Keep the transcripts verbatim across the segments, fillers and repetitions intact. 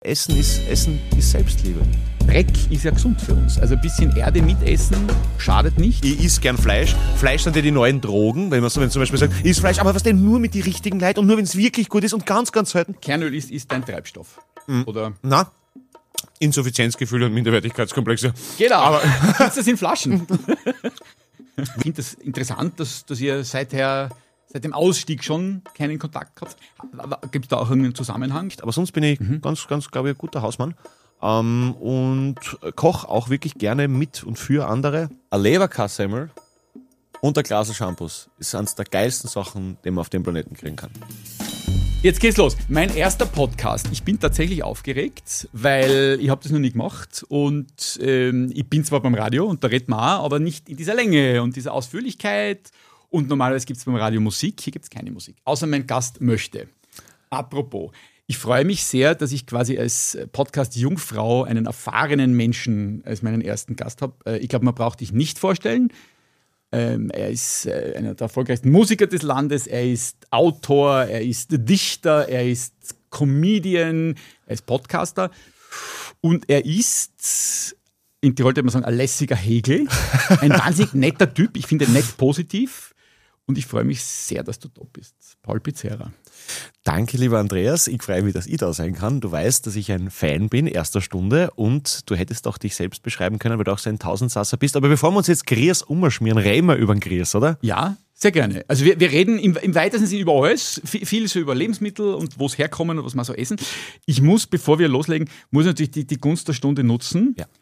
Essen ist, Essen ist Selbstliebe. Dreck ist ja gesund für uns. Also ein bisschen Erde mitessen schadet nicht. Ich isse gern Fleisch. Fleisch sind ja die neuen Drogen. Wenn man so, wenn zum Beispiel sagt, isst Fleisch, aber was denn nur mit die richtigen Leuten und nur wenn es wirklich gut ist und ganz, ganz selten. Kernöl ist, ist dein Treibstoff. Mhm. Oder? Na, Insuffizienzgefühle und Minderwertigkeitskomplexe. Genau, aber gibt's das in Flaschen? Ich finde das interessant, dass, dass ihr seither, seit dem Ausstieg schon keinen Kontakt habt. Gibt es da auch irgendeinen Zusammenhang? Aber sonst bin ich mhm. ganz, ganz, glaube ich, ein guter Hausmann. Ähm, und koche auch wirklich gerne mit und für andere. Ein Leberkassemmel und ein Glas Shampoos ist eines der geilsten Sachen, die man auf dem Planeten kriegen kann. Jetzt geht's los. Mein erster Podcast. Ich bin tatsächlich aufgeregt, weil ich habe das noch nie gemacht und ähm, ich bin zwar beim Radio und da redet man auch, aber nicht in dieser Länge und dieser Ausführlichkeit. Und normalerweise gibt es beim Radio Musik, hier gibt es keine Musik, außer mein Gast möchte. Apropos, ich freue mich sehr, dass ich quasi als Podcast-Jungfrau einen erfahrenen Menschen als meinen ersten Gast habe. Ich glaube, man braucht dich nicht vorstellen. Ähm, er ist äh, einer der erfolgreichsten Musiker des Landes, er ist Autor, er ist Dichter, er ist Comedian, er ist Podcaster und er ist, in Tirol würde man sagen, ein lässiger Hegel, ein wahnsinnig netter Typ, ich finde nett positiv und ich freue mich sehr, dass du da bist. Paul Pizzera. Danke, lieber Andreas. Ich freue mich, dass ich da sein kann. Du weißt, dass ich ein Fan bin, erster Stunde, und du hättest auch dich selbst beschreiben können, weil du auch so ein Tausendsasser bist. Aber bevor wir uns jetzt Grieß umschmieren, reden wir über den Grieß, oder? Ja, sehr gerne. Also wir, wir reden im, im weitesten Sinne über alles, viel so über Lebensmittel und wo es herkommen und was wir so essen. Ich muss, bevor wir loslegen, muss natürlich die, die Gunst der Stunde nutzen. Ja.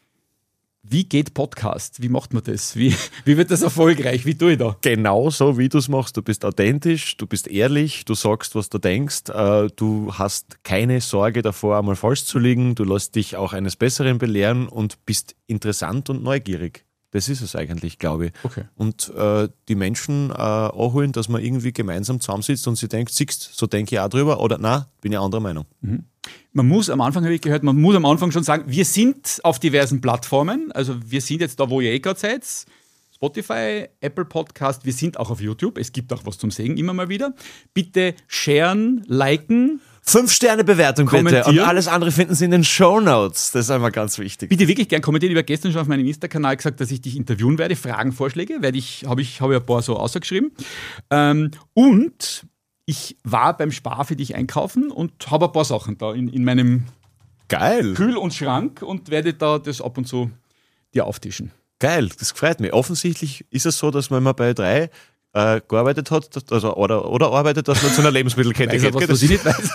Wie geht Podcast? Wie macht man das? Wie, wie wird das erfolgreich? Wie tue ich da? Genau so, wie du es machst. Du bist authentisch, du bist ehrlich, du sagst, was du denkst, äh, du hast keine Sorge davor, einmal falsch zu liegen, du lässt dich auch eines Besseren belehren und bist interessant und neugierig. Das ist es eigentlich, glaube ich. Okay. Und äh, die Menschen äh, anholen, dass man irgendwie gemeinsam zusammensitzt und sie denkt, siehst, so denke ich auch drüber, oder nein, bin ich anderer Meinung. Mhm. Man muss am Anfang, habe ich gehört, man muss am Anfang schon sagen, wir sind auf diversen Plattformen, also wir sind jetzt da, wo ihr eh gerade seid, Spotify, Apple Podcast, wir sind auch auf YouTube, es gibt auch was zum Sehen immer mal wieder. Bitte sharen, liken. Fünf-Sterne-Bewertung bitte und alles andere finden Sie in den Shownotes. Das ist einmal ganz wichtig. Bitte wirklich gern kommentieren. Ich habe gestern schon auf meinem Insta-Kanal gesagt, dass ich dich interviewen werde. Fragen, Vorschläge, werde ich, habe ich, habe ich ein paar so ausgeschrieben. Ähm, und ich war beim Spar für dich einkaufen und habe ein paar Sachen da in, in meinem Geil. Kühl- und Schrank und werde da das ab und zu dir auftischen. Geil, das gefreut mich. Offensichtlich ist es so, dass man immer bei drei Äh, gearbeitet hat, also, oder, oder arbeitet, dass man zu einer Lebensmittelkette weiß geht. Er was, was ich nicht weiß.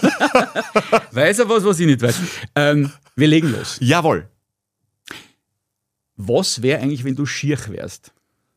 Weiß er was, was ich nicht weiß. Ähm, wir legen los. Jawohl. Was wäre eigentlich, wenn du schier wärst?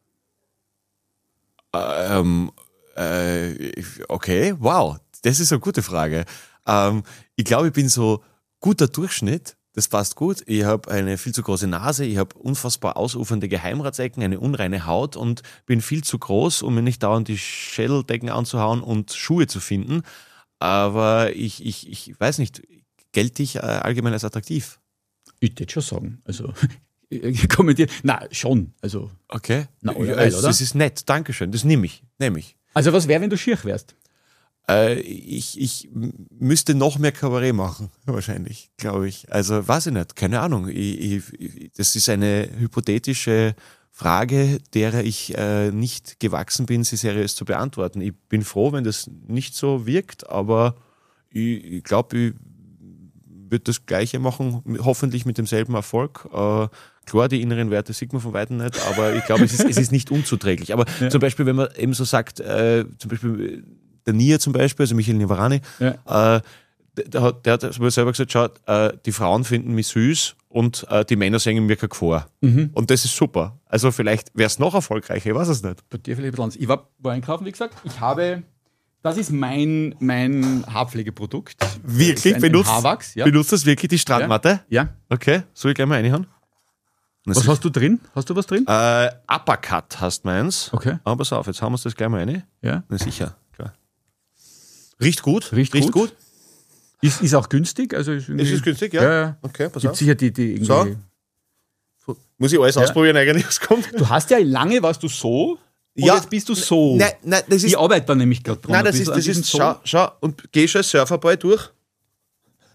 Ähm, äh, okay, wow, das ist eine gute Frage. Ähm, ich glaube, ich bin so guter Durchschnitt. Das passt gut. Ich habe eine viel zu große Nase, ich habe unfassbar ausufernde Geheimratsecken, eine unreine Haut und bin viel zu groß, um mir nicht dauernd die Schädeldecken anzuhauen und Schuhe zu finden. Aber ich, ich, ich weiß nicht, gelte ich äh, allgemein als attraktiv? Ich würde schon sagen. Also, kommentiert. Na, schon. Also, okay. Na, oder, ja, weil, oder? oder? Das ist nett, Dankeschön. Das nehme ich. Nehm ich. Also, was wäre, wenn du schier wärst? Äh, ich, ich müsste noch mehr Kabarett machen, wahrscheinlich, glaube ich. Also, weiß ich nicht, keine Ahnung. Ich, ich, das ist eine hypothetische Frage, derer ich äh, nicht gewachsen bin, sie seriös zu beantworten. Ich bin froh, wenn das nicht so wirkt, aber ich, ich glaube, ich würde das Gleiche machen, hoffentlich mit demselben Erfolg. Äh, klar, die inneren Werte sieht man von Weitem nicht, aber ich glaube, es ist, es ist nicht unzuträglich. Aber ja. Zum Beispiel, wenn man eben so sagt, äh, zum Beispiel der Nia zum Beispiel, also Michael Nivarani, ja. äh, der, hat, der hat selber gesagt, schau, äh, die Frauen finden mich süß und äh, die Männer sehen mir keine Gefahr. Mhm. Und das ist super. Also vielleicht wäre es noch erfolgreicher, ich weiß es nicht. Bei dir vielleicht anders. Ich war, war einkaufen, wie gesagt, ich habe, das ist mein, mein Haarpflegeprodukt. Wirklich? Ein, benutzt, ein Haarwachs, ja. Benutzt das wirklich, die Strandmatte? Ja. ja. Okay, soll ich gleich mal reinhauen? Was hast du drin? Hast du was drin? Äh, Uppercut hast meins. Okay. Aber pass auf, jetzt haben wir das gleich mal rein. Ja. Na sicher, klar. Riecht gut. Riecht, Riecht gut. gut. Ist, ist auch günstig? Also ist, ist es günstig, ja? Ja, ja. Okay, pass Gibt auf. sicher die, die irgendwie... So. Muss ich alles ja. ausprobieren eigentlich, was kommt? Du hast ja lange, warst du so und ja. jetzt bist du so. Nein, nein, das ist... Ich arbeite da nämlich gerade dran. Nein, das ist... Das ist schau, schau, und geh schon Surferball durch.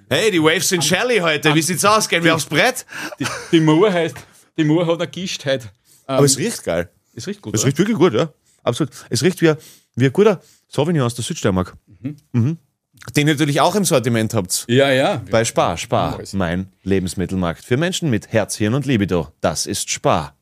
Hey, die Waves sind Shelley heute. Wie sieht's aus? Gehen wir aufs Brett? Die, die Moor heißt, die Moor hat eine Gischt heute. Ähm, Aber es riecht geil. es riecht gut, Es oder? riecht wirklich gut, ja. Absolut. Es riecht wie, wie ein guter Sauvignon aus der Südsteiermark. Mhm. Mhm. Den ihr natürlich auch im Sortiment habt. Ja, ja. Bei Spar. Spar, Alles. mein Lebensmittelmarkt für Menschen mit Herz, Hirn und Libido. Das ist Spar.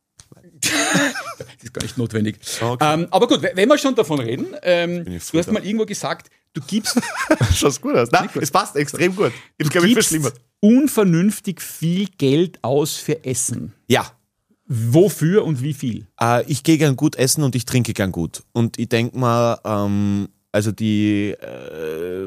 Das ist gar nicht notwendig. Okay. Ähm, aber gut, wenn wir schon davon reden, ähm, ich froh du hast drauf. mal irgendwo gesagt, du gibst, Schaut gut aus. Nein, es passt extrem gut. Ich habe mich gibst verschlimmert. unvernünftig viel Geld aus für Essen. Ja. Wofür und wie viel? Äh, ich gehe gern gut essen und ich trinke gern gut. Und ich denke mal, ähm, also die, äh,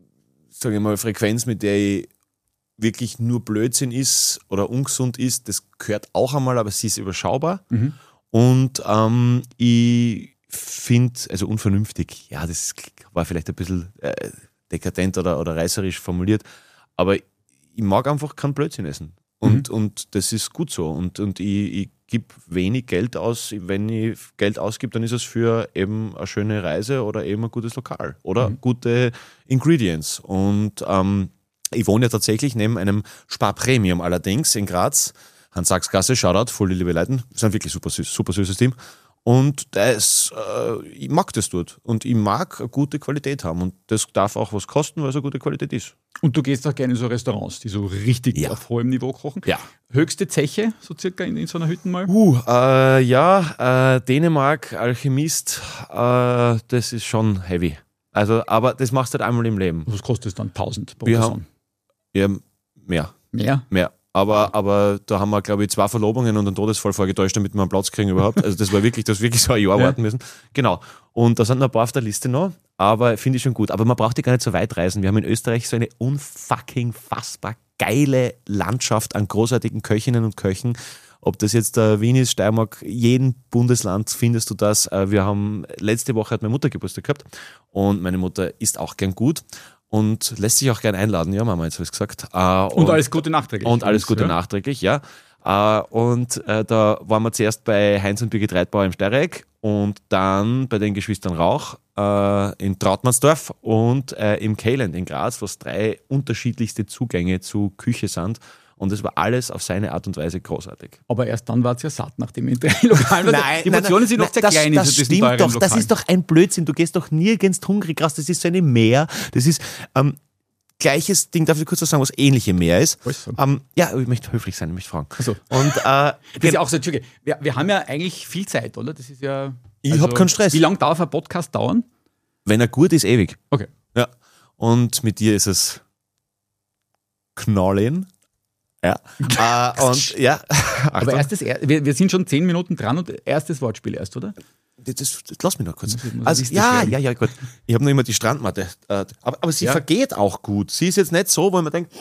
sage ich mal, Frequenz, mit der ich wirklich nur Blödsinn ist oder ungesund ist, das gehört auch einmal, aber sie ist überschaubar. Mhm. Und ähm, ich finde, also unvernünftig, ja, das war vielleicht ein bisschen äh, dekadent oder, oder reißerisch formuliert, aber ich mag einfach keinen Blödsinn essen. Und, Mhm. und das ist gut so. Und, und ich, ich gebe wenig Geld aus. Wenn ich Geld ausgebe, dann ist es für eben eine schöne Reise oder eben ein gutes Lokal oder Mhm. gute Ingredients. Und ähm, ich wohne ja tatsächlich neben einem Spar Premium allerdings in Graz. Hans-Sachs-Gasse, Shoutout, voll die liebe Leute. Sind wirklich super süß, super süßes Team. Und das, äh, ich mag das dort. Und ich mag eine gute Qualität haben. Und das darf auch was kosten, weil es eine gute Qualität ist. Und du gehst auch gerne in so Restaurants, die so richtig Ja. auf hohem Niveau kochen. Ja. Höchste Zeche, so circa in, in so einer Hütte mal? Uh, äh, ja, äh, Dänemark, Alchemist, äh, das ist schon heavy. Also, aber das machst du halt einmal im Leben. Was kostet es dann? tausend pro Wir Person? Ja, mehr, Mehr? mehr. Aber, aber da haben wir, glaube ich, zwei Verlobungen und einen Todesfall vorgetäuscht, damit wir einen Platz kriegen überhaupt. Also das war wirklich, das wirklich so ein Jahr Ja. warten müssen. Genau. Und da sind noch ein paar auf der Liste noch, aber finde ich schon gut. Aber man braucht ja gar nicht so weit reisen. Wir haben in Österreich so eine unfucking fassbar geile Landschaft an großartigen Köchinnen und Köchen. Ob das jetzt der Wien ist, Steiermark, jeden Bundesland findest du das. Äh, Wir haben, letzte Woche hat meine Mutter Geburtstag gehabt und meine Mutter isst auch gern gut und lässt sich auch gern einladen. Ja, Mama, jetzt habe ich gesagt. Äh, Und, alles Gute nachträglich. und alles Gute ja. nachträglich, ja. Äh, und äh, da waren wir zuerst bei Heinz und Birgit Reitbauer im Steireck und dann bei den Geschwistern Rauch äh, in Trautmannsdorf und äh, im Kayland in Graz, was drei unterschiedlichste Zugänge zu Küche sind. Und es war alles auf seine Art und Weise großartig. Aber erst dann war es ja satt, nachdem ihr in drei Lokalen wart. Die Portionen sind noch sehr das, klein das in so diesen stimmt teuren doch, das Lokalen. ist doch ein Blödsinn. Du gehst doch nirgends hungrig raus. Das ist so eine Meer. Das ist ähm, gleiches Ding, darf ich kurz was sagen, was ähnliche Meer ist? Was sagen? Ähm, ja, ich möchte höflich sein, ich möchte fragen. Ach so. Und äh, Das ist ja auch so, Entschuldige, wir, wir haben ja eigentlich viel Zeit, oder? Das ist ja. Ich hab keinen Stress. Wie lange darf ein Podcast dauern? wenn er gut ist, ewig. Okay. Ja. Und mit dir ist es Knallen. Ja. äh, und ja. Aber Achtung. erstes, wir, wir sind schon zehn Minuten dran und erstes Wortspiel erst, oder? Das, das, das, lass mich noch kurz. Muss ich- muss Also, ich ja, beschweren? ja, ja, gut. Ich habe noch immer die Strandmatte. Äh, aber, aber sie Ja. vergeht auch gut. Sie ist jetzt nicht so, wo man denkt.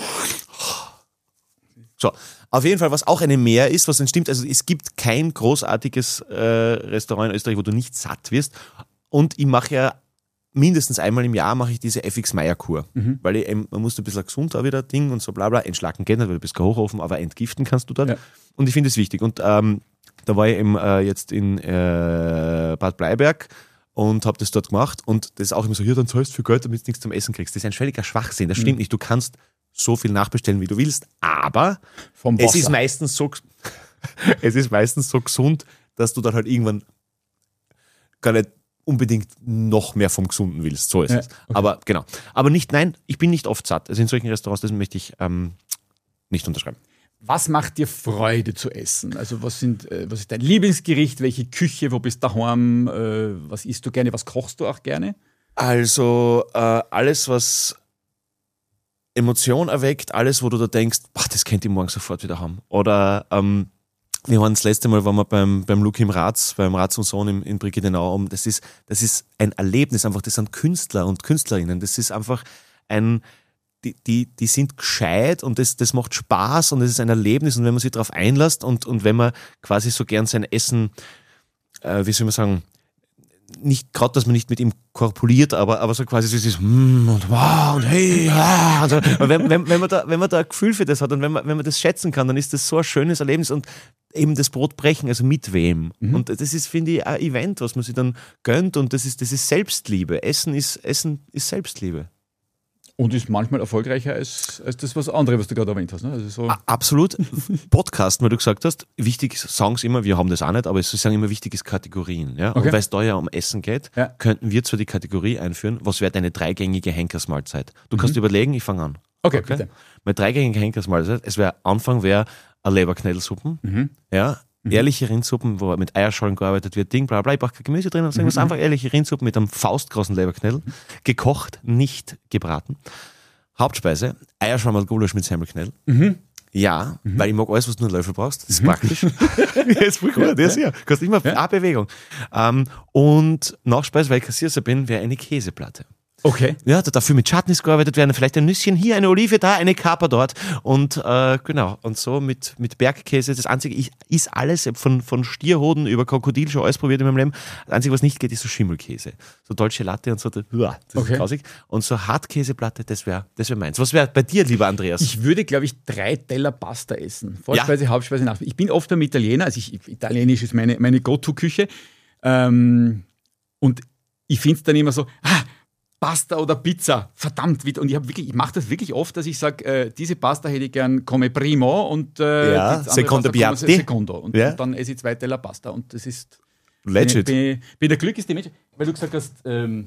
So, auf jeden Fall, was auch eine Mehr ist, was dann stimmt, also es gibt kein großartiges äh, Restaurant in Österreich, wo du nicht satt wirst. Und ich mache ja mindestens einmal im Jahr mache ich diese F X Meyer-Kur. Mhm. Weil ich, eben, man muss ein bisschen gesund auch wieder Ding und so bla bla. Entschlacken geht nicht, weil du bist kein Hochofen, aber entgiften kannst du dort. Ja. Und ich finde es wichtig. Und ähm, da war ich eben äh, jetzt in äh, Bad Bleiberg und habe das dort gemacht. Und das ist auch immer so, ja, dann zahlst du viel Geld, damit du nichts zum Essen kriegst. Das ist ein völliger Schwachsinn. Das stimmt Mhm. nicht. Du kannst so viel nachbestellen, wie du willst, aber Vom es Wasser. ist meistens so es ist meistens so gesund, dass du dann halt irgendwann gar nicht unbedingt noch mehr vom Gesunden willst. So ist Ja, es. okay. Aber genau. Aber nicht, nein, ich bin nicht oft satt. Also in solchen Restaurants, das möchte ich ähm, nicht unterschreiben. Was macht dir Freude zu essen? Also was sind, äh, was ist dein Lieblingsgericht? Welche Küche? Wo bist du daheim? Äh, was isst du gerne? Was kochst du auch gerne? Also äh, alles, was Emotion erweckt, alles, wo du da denkst, boah, das könnte ich morgen sofort wieder haben. Oder ähm, wir waren das letzte Mal, waren wir beim, beim Luki im Ratz, beim Ratz und Sohn in, in Brigittenau. Um, das ist, das ist ein Erlebnis, einfach, das sind Künstler und Künstlerinnen. Das ist einfach ein, die, die, die sind gescheit und das, das macht Spaß und es ist ein Erlebnis. Und wenn man sich darauf einlässt und, und wenn man quasi so gern sein Essen, äh, wie soll man sagen, nicht gerade, dass man nicht mit ihm korpuliert, aber, aber so quasi so dieses mm und wow und hey, ja. Und so. Und wenn, wenn, wenn, man da, wenn man da ein Gefühl für das hat und wenn man, wenn man das schätzen kann, dann ist das so ein schönes Erlebnis und eben das Brot brechen, also mit wem. Mhm. Und das ist, finde ich, ein Event, was man sich dann gönnt und das ist, das ist Selbstliebe. Essen ist, Essen ist Selbstliebe. Und ist manchmal erfolgreicher als, als das, was andere, was du gerade erwähnt hast. Ne? Also so A- Absolut. Podcasten, weil du gesagt hast, wichtig Songs immer, wir haben das auch nicht, aber es sagen immer wichtig ist Kategorien. Ja? Okay. Und weil es da ja um Essen geht, Ja. könnten wir zwar die Kategorie einführen, was wäre deine dreigängige Henkersmahlzeit? Du kannst überlegen, ich fange an. Okay, bitte. Meine dreigängige Henkersmahlzeit, es wäre Anfang wäre eine Leberknädelsuppen, ja, ehrliche Rindsuppen, wo mit Eierschalen gearbeitet wird, Ding, bla bla, ich brauche kein Gemüse drin, sondern mhm. einfach ehrliche Rindsuppen mit einem faustgroßen Leberknädel, gekocht, nicht gebraten. Hauptspeise, Eierschwammerl-Gulasch mit Semmelknädel. Mhm. Ja, mhm. weil ich mag alles, was du nur einen Löffel brauchst. Das ist mhm. praktisch. Ja, ist voll gut, das ja. Kostet immer ja. eine Bewegung. Um, und Nachspeise, weil ich Kassierer bin, wäre eine Käseplatte. Okay. Ja, da dafür mit Chutneys gearbeitet werden, vielleicht ein Nüsschen hier, eine Olive da, eine Kaper dort und äh, genau, und so mit, mit Bergkäse. Das Einzige, ich is alles von, von Stierhoden über Krokodil schon alles probiert in meinem Leben. Das Einzige, was nicht geht, ist so Schimmelkäse. So Dolce Latte und so, das okay. ist grausig. Und so Hartkäseplatte, das wäre das wär meins. Was wäre bei dir, lieber Andreas? Ich würde, glaube ich, drei Teller Pasta essen. Vorspeise, ja. Hauptspeise, Nachspeise. Ich bin oft beim Italiener, also ich, Italienisch ist meine, meine Go-To-Küche. Ähm, und ich finde es dann immer so, ah, Pasta oder Pizza, verdammt. Und ich, ich mache das wirklich oft, dass ich sage, äh, diese Pasta hätte ich gern come primo und äh, ja, secondo piatti. Secondo. Und, ja. und dann esse ich zwei Teller Pasta. Und das ist... Legit. Bin, bin der glücklichste Mensch, weil du gesagt hast, ähm,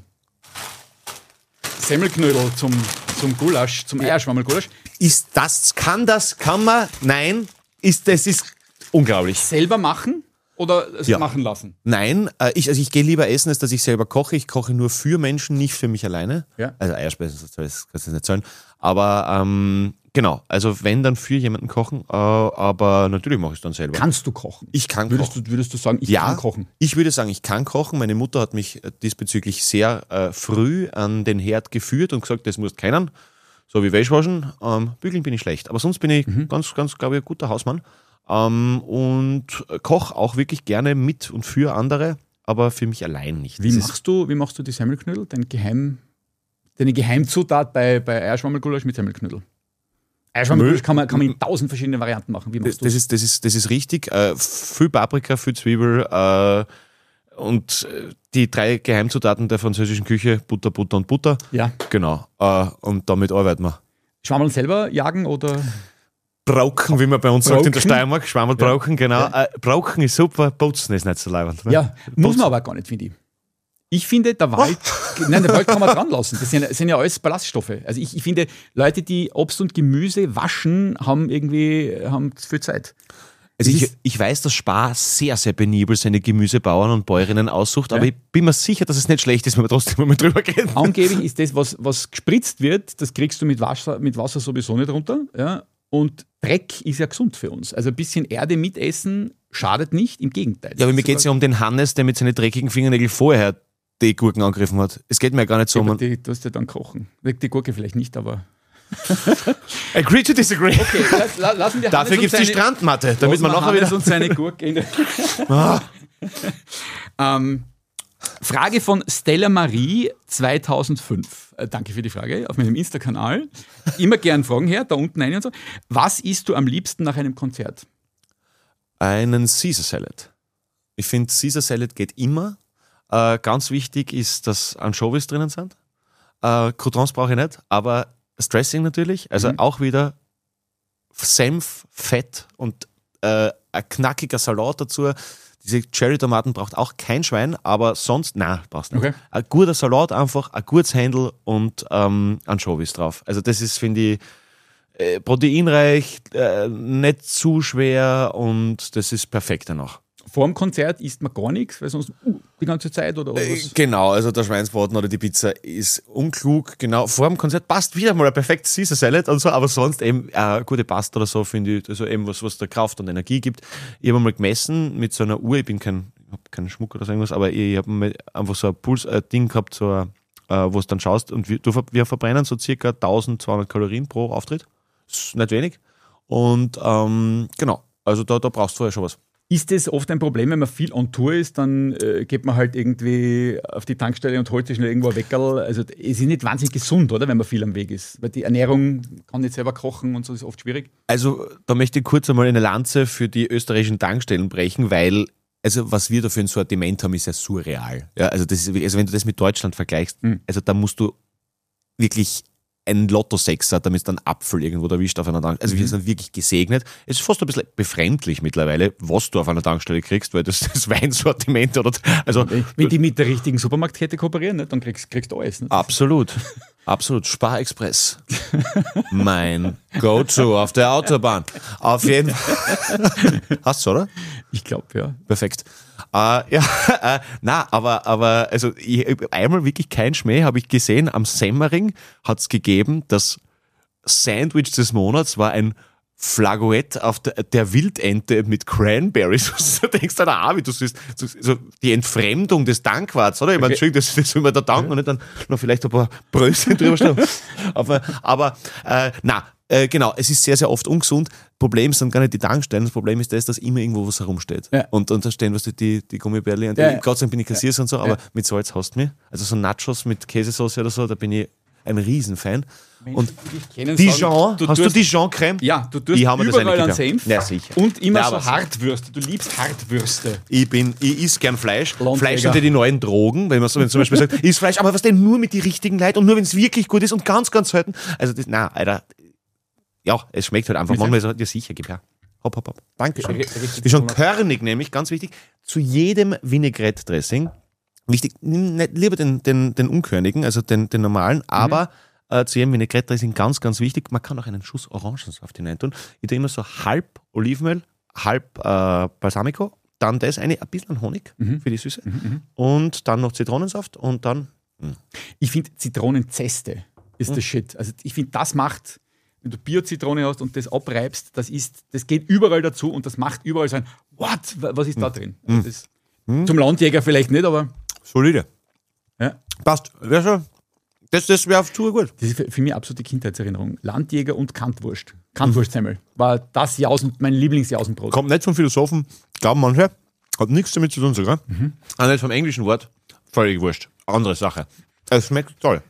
Semmelknödel zum, zum Gulasch, zum Eierschwammerl-Gulasch. Ist das, kann das, kann man, nein, ist, das ist unglaublich. Selber machen? Oder es ja. machen lassen? Nein, äh, ich, also ich gehe lieber essen, als dass ich selber koche. Ich koche nur für Menschen, nicht für mich alleine. Ja. Also Eierspeisen, das kannst du nicht sagen. Aber ähm, genau, also wenn, dann für jemanden kochen. Äh, aber natürlich mache ich es dann selber. Kannst du kochen? Ich kann würdest kochen. Du, würdest du sagen, ich ja, kann kochen? Ich würde sagen, ich kann kochen. Meine Mutter hat mich diesbezüglich sehr äh, früh an den Herd geführt und gesagt, das musst keinen. So wie Wäschwaschen. Ähm, bügeln bin ich schlecht. Aber sonst bin ich mhm. ganz, ganz, glaube ich, ein guter Hausmann. Um, und koche auch wirklich gerne mit und für andere, aber für mich allein nicht. Wie machst du, wie machst du die Semmelknödel? Dein Geheim, deine Geheimzutat bei, bei Eierschwammerl-Gulasch mit Semmelknödel? Eierschwammerl-Gulasch kann man, kann man in tausend verschiedene Varianten machen. Wie machst du das? Ist, das, ist, das ist richtig. Äh, viel Paprika, viel Zwiebel äh, und die drei Geheimzutaten der französischen Küche, Butter, Butter und Butter. Ja. Genau. Äh, und damit arbeiten wir. Schwammerl selber jagen oder... Brauchen, wie man bei uns Brauchen. sagt in der Steiermark, Schwammerl ja. brauchen, genau. Ja. Äh, brauchen ist super, putzen ist nicht so leibend. Ne? Ja, muss man aber gar nicht, finde ich. Ich finde, der Wald, oh. nein, der Wald kann man dran lassen. Das sind, das sind ja alles Ballaststoffe. Also ich, ich finde, Leute, die Obst und Gemüse waschen, haben irgendwie haben viel Zeit. Also ich, ich weiß, dass Spar sehr, sehr penibel seine Gemüsebauern und Bäuerinnen aussucht, ja. aber ich bin mir sicher, dass es nicht schlecht ist, wenn wir trotzdem mal drüber gehen. Angeblich ist das, was, was gespritzt wird, das kriegst du mit Wasser, mit Wasser sowieso nicht runter. Ja. Und Dreck ist ja gesund für uns. Also ein bisschen Erde mitessen schadet nicht, im Gegenteil. Ja, aber mir geht es ja um den Hannes, der mit seinen dreckigen Fingernägeln vorher die Gurken angegriffen hat. Es geht mir ja gar nicht so ja, um... Die, du hast ja dann kochen. Die Gurke vielleicht nicht, aber... Agree to disagree. Okay, la, lassen wir Dafür gibt es die Strandmatte, damit man nachher wieder... und seine Gurke in der ah. ähm, Frage von Stella Marie zweitausendfünf. Äh, danke für die Frage auf meinem Insta-Kanal. Immer gern Fragen her, da unten rein und so. Was isst du am liebsten nach einem Konzert? Einen Caesar Salad. Ich finde, Caesar Salad geht immer. Äh, ganz wichtig ist, dass Anchovies drinnen sind. Äh, Croutons brauche ich nicht, aber das Dressing natürlich. Also mhm. auch wieder Senf, Fett und äh, ein knackiger Salat dazu. Diese Cherry-Tomaten braucht auch kein Schwein, aber sonst, nein, brauchst du nicht. Okay. Ein guter Salat einfach, ein gutes Händel und ähm, Anchovies drauf. Also das ist, finde ich, äh, proteinreich, äh, nicht zu schwer und das ist perfekt danach. Vor dem Konzert isst man gar nichts, weil sonst uh, die ganze Zeit oder, oder was? Genau, also der Schweinsbraten oder die Pizza ist unklug. Genau, vor dem Konzert passt wieder mal ein perfektes Caesar Salad und so, aber sonst eben äh, gute Pasta oder so, finde ich, also eben was, was da Kraft und Energie gibt. Ich habe mal gemessen mit so einer Uhr, ich bin kein, ich habe keinen Schmuck oder so irgendwas, aber ich habe einfach so ein Puls-Ding gehabt, so ein, äh, wo du dann schaust und wir, du, wir verbrennen so circa eintausendzweihundert Kalorien pro Auftritt. Das ist nicht wenig. Und ähm, genau, also da, da brauchst du vorher schon was. Ist das oft ein Problem, wenn man viel on Tour ist, dann äh, geht man halt irgendwie auf die Tankstelle und holt sich schnell irgendwo ein Weckerl. Also es ist nicht wahnsinnig gesund, oder, wenn man viel am Weg ist? Weil die Ernährung kann nicht selber kochen und so, ist oft schwierig. Also da möchte ich kurz einmal eine Lanze für die österreichischen Tankstellen brechen, weil also was wir da für ein Sortiment haben, ist ja surreal. Ja, also, das ist, also wenn du das mit Deutschland vergleichst, mhm. also da musst du wirklich ein Lotto-Sechser, damit es dann Apfel irgendwo erwischt auf einer Tankstelle. Also wir sind wirklich gesegnet. Es ist fast ein bisschen befremdlich mittlerweile, was du auf einer Tankstelle kriegst, weil das, das Weinsortiment oder also Wenn die mit der richtigen Supermarktkette kooperieren, ne, dann kriegst, kriegst du alles. Ne? absolut. Absolut. Sparexpress. Mein Go-To auf der Autobahn. Auf jeden Fall. Hast du, oder? Ich glaube, ja. Perfekt. Äh, ja, äh, na, aber, aber, also, ich, einmal wirklich kein Schmäh, habe ich gesehen, am Semmering hat es gegeben, das Sandwich des Monats war ein Flagoett auf der, der Wildente mit Cranberries. Du denkst dann, ah, wie du siehst, so, so die Entfremdung des Dankwarts, oder? Ich meine, Okay. das, das soll man da danken und nicht dann noch vielleicht ein paar Brötchen drüber stellen. aber, aber, äh, na, äh, genau, es ist sehr, sehr oft ungesund. Problem sind gar nicht die Tankstellen, das Problem ist das, dass immer irgendwo was herumsteht. Ja. Und, und da stehen, was die, die Gummibärle und die, Ja, ja. Gott sei Dank bin ich Kassierer und so, aber Ja. mit Salz hast du mich. Also so Nachos mit Käsesauce oder so, da bin ich ein Riesenfan. Und die dich kennen, Dijon, sagen, hast tust- du Dijon-Creme? Ja, du tust Die haben wir das überall eigentlich einen gehabt. Senf Ja, sicher. und immer Ja, so aber- Hartwürste. Du liebst Hartwürste. Ich bin, ich is gern Fleisch. Landjäger. Fleisch sind ja die neuen Drogen, wenn man so, wenn zum Beispiel sagt, ist Fleisch, aber was denn nur mit die richtigen Leuten und nur wenn es wirklich gut ist und ganz, ganz selten. Also das, na, Alter, ja, es schmeckt halt einfach. Mit Manchmal so, ja sicher, gib her. Hopp, hopp, hopp. Dankeschön. Richtig Ist schon gemacht. körnig nämlich, ganz wichtig, zu jedem Vinaigrette-Dressing, wichtig, nimm nicht lieber den, den, den unkörnigen, also den, den normalen, aber äh, zu jedem Vinaigrette-Dressing ganz, ganz wichtig, man kann auch einen Schuss Orangensaft hineintun. Ich tue immer so halb Olivenöl, halb äh, Balsamico, dann das eine, ein bisschen Honig für die Süße und dann noch Zitronensaft und dann Ich finde, Zitronenzeste ist der Shit. Also ich finde, das macht, wenn du Bio-Zitrone hast und das abreibst, das ist, das geht überall dazu und das macht überall so ein What? Was ist da drin? Also das, Zum Landjäger vielleicht nicht, aber solide. ja. Passt. Wär schon, das das wäre auf Tour gut. Das ist für, für mich absolute Kindheitserinnerung. Landjäger und Kantwurst. Kantwurstsemmel war das Jausen, mein Lieblingsjausenbrot. Kommt nicht vom Philosophen, glauben manche, hat nichts damit zu tun sogar. Mhm. Auch nicht vom englischen Wort, völlig wurscht. Andere Sache. Es schmeckt toll.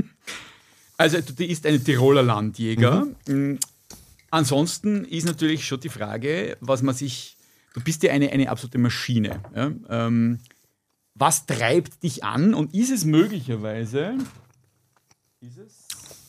Also du isst ein Tiroler Landjäger. Mhm. Ansonsten ist natürlich schon die Frage, was man sich, du bist ja eine, eine absolute Maschine. Ja? Ähm, was treibt dich an und ist es möglicherweise, ist es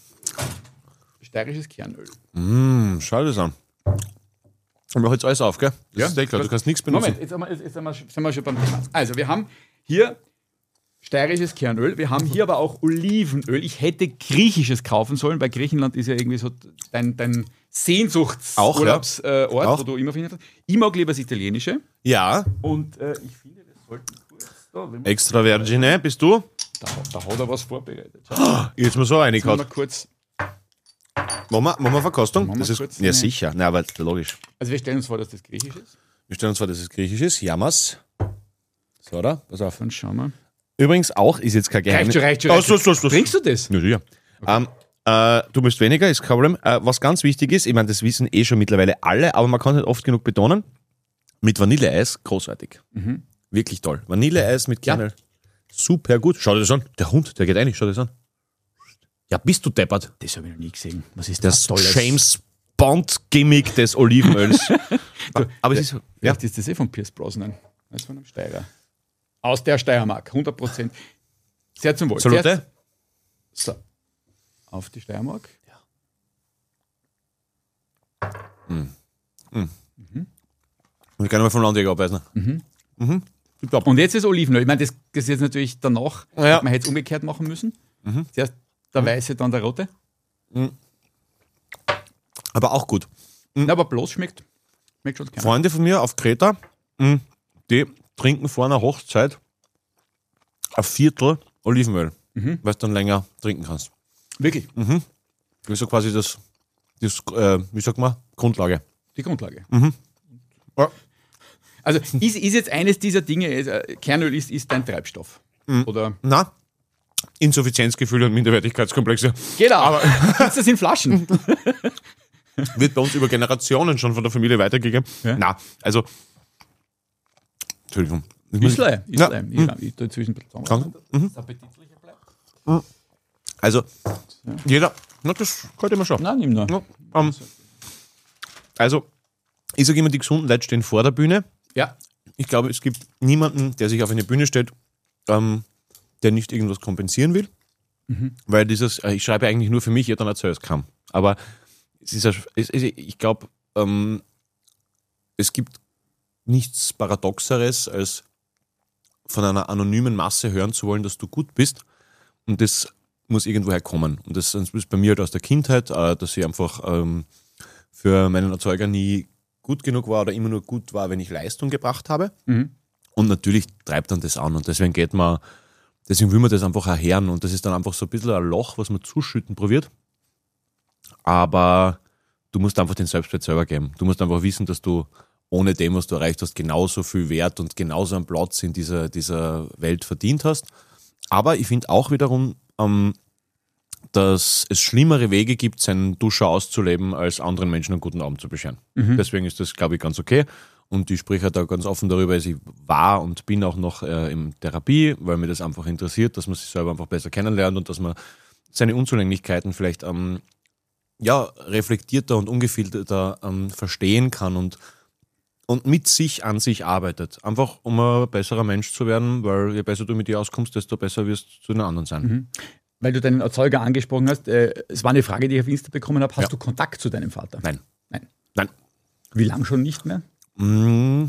steirisches Kernöl? Mm, schau das an. Ich mache jetzt alles auf, gell? Das Ja. ist eh klar, du kannst nichts benutzen. Moment, jetzt, haben wir, jetzt, jetzt haben wir, sind wir schon beim Thema. Also wir haben hier steirisches Kernöl, wir haben hier aber auch Olivenöl. Ich hätte griechisches kaufen sollen, weil Griechenland ist ja irgendwie so dein, dein Auch, ja. Sehnsuchtsurlaubsort, äh, Ort, Auch. wo du immer findest. Ich mag lieber das Italienische Ja, und äh, ich finde, das sollten kurz da, wenn wir, extra Vergine, bist du? da, da hat er was vorbereitet. Schau, Jetzt mal so machen wir reingehauen. kurz, Machen wir, machen wir Verkostung? Machen wir Das ist, kurz ja, eine- sicher. Na, aber logisch. also wir stellen uns vor, dass das griechisch ist. Wir stellen uns vor, dass es griechisch ist. Jammers. So, oder? Pass auf. Dann schauen wir. Übrigens auch, ist jetzt kein Geheimnis. Reicht schon, reicht schon. Oh, Reicht so, schon. so, so. Trinkst du das? Ja, sicher. Ähm, äh, du musst weniger, ist kein Problem. Äh, was ganz wichtig ist, ich meine, das wissen eh schon mittlerweile alle, aber man kann es nicht oft genug betonen, mit Vanilleeis großartig. Wirklich toll. Vanilleeis mit Ja. Kernöl. Super gut. Schau dir das an. Der Hund, der geht einig. Schau dir das an. Ja, bist du deppert. Das habe ich noch nie gesehen. Was ist Das Tolles? James Bond-Gimmick des Olivenöls. aber es ist, ja, Vielleicht ist das eh von Pierce Brosnan. Das ist von einem Steirer. Aus der Steiermark, hundert Prozent. Sehr zum Wohl. Salute. Zuerst- So. Auf die Steiermark. ich kann mal vom Landjäger abbeißen. Mhm. Top. Und jetzt ist Olivenöl. Ich meine, das, das ist jetzt natürlich danach, Ja. man hätte es umgekehrt machen müssen. Zuerst der weiße, dann der rote. Aber auch gut. Na, aber bloß schmeckt, schmeckt schon keiner. Freunde von mir auf Kreta, mh, die trinken vor einer Hochzeit ein Viertel Olivenöl, weil du dann länger trinken kannst. Wirklich, Das ist so quasi das, das äh, wie sagt man, Grundlage. die Grundlage. Ja. Also ist, ist jetzt eines dieser Dinge, äh, Kernöl ist, ist dein Treibstoff. Oder Na, Insuffizienzgefühle und Minderwertigkeitskomplexe genau, aber gibt's das in Flaschen? wird bei uns über Generationen schon von der Familie weitergegeben. Ja. Na, also, Entschuldigung. Ich muss- Islay, Ja, Islay. Ich, ich, ich tue inzwischen zusammen. Kann- Dass es appetitlicher bleibt. Also, jeder, na, das kann immer schon. Nein, nimm nur. Ja, ähm, also, ich sage immer, die gesunden Leute stehen vor der Bühne. Ja, Ich glaube, es gibt niemanden, der sich auf eine Bühne stellt, ähm, der nicht irgendwas kompensieren will. Mhm. Weil dieses, ich schreibe eigentlich nur für mich, ja, dann erzähl es kaum. Aber es ist, es ist ich glaube, ähm, es gibt nichts Paradoxeres, als von einer anonymen Masse hören zu wollen, dass du gut bist. Und das muss irgendwoher kommen. Und das ist bei mir halt aus der Kindheit, dass ich einfach ähm, für meinen Erzeuger nie gut genug war oder immer nur gut war, wenn ich Leistung gebracht habe. Mhm. Und natürlich treibt dann das an. Und deswegen geht man, deswegen will man das einfach erhören. Und das ist dann einfach so ein bisschen ein Loch, was man zuschütten probiert. Aber du musst einfach den Selbstwert selber geben. Du musst einfach wissen, dass du ohne dem, was du erreicht hast, genauso viel Wert und genauso einen Platz in dieser, dieser Welt verdient hast. Aber ich finde auch wiederum, ähm, dass es schlimmere Wege gibt, seinen Duscher auszuleben, als anderen Menschen einen guten Abend zu bescheren. Mhm. Deswegen ist das, glaube ich, ganz okay. Und ich spreche da ganz offen darüber, dass ich war und bin auch noch äh, in Therapie, weil mir das einfach interessiert, dass man sich selber einfach besser kennenlernt und dass man seine Unzulänglichkeiten vielleicht ähm, ja, reflektierter und ungefilterter ähm, verstehen kann und und mit sich an sich arbeitet. Einfach, um ein besserer Mensch zu werden, weil je besser du mit dir auskommst, desto besser wirst du zu den anderen sein. Mhm. Weil du deinen Erzeuger angesprochen hast, äh, es war eine Frage, die ich auf Insta bekommen habe. Hast ja. du Kontakt zu deinem Vater? Nein. Nein. Nein. Wie lange schon nicht mehr? Mm,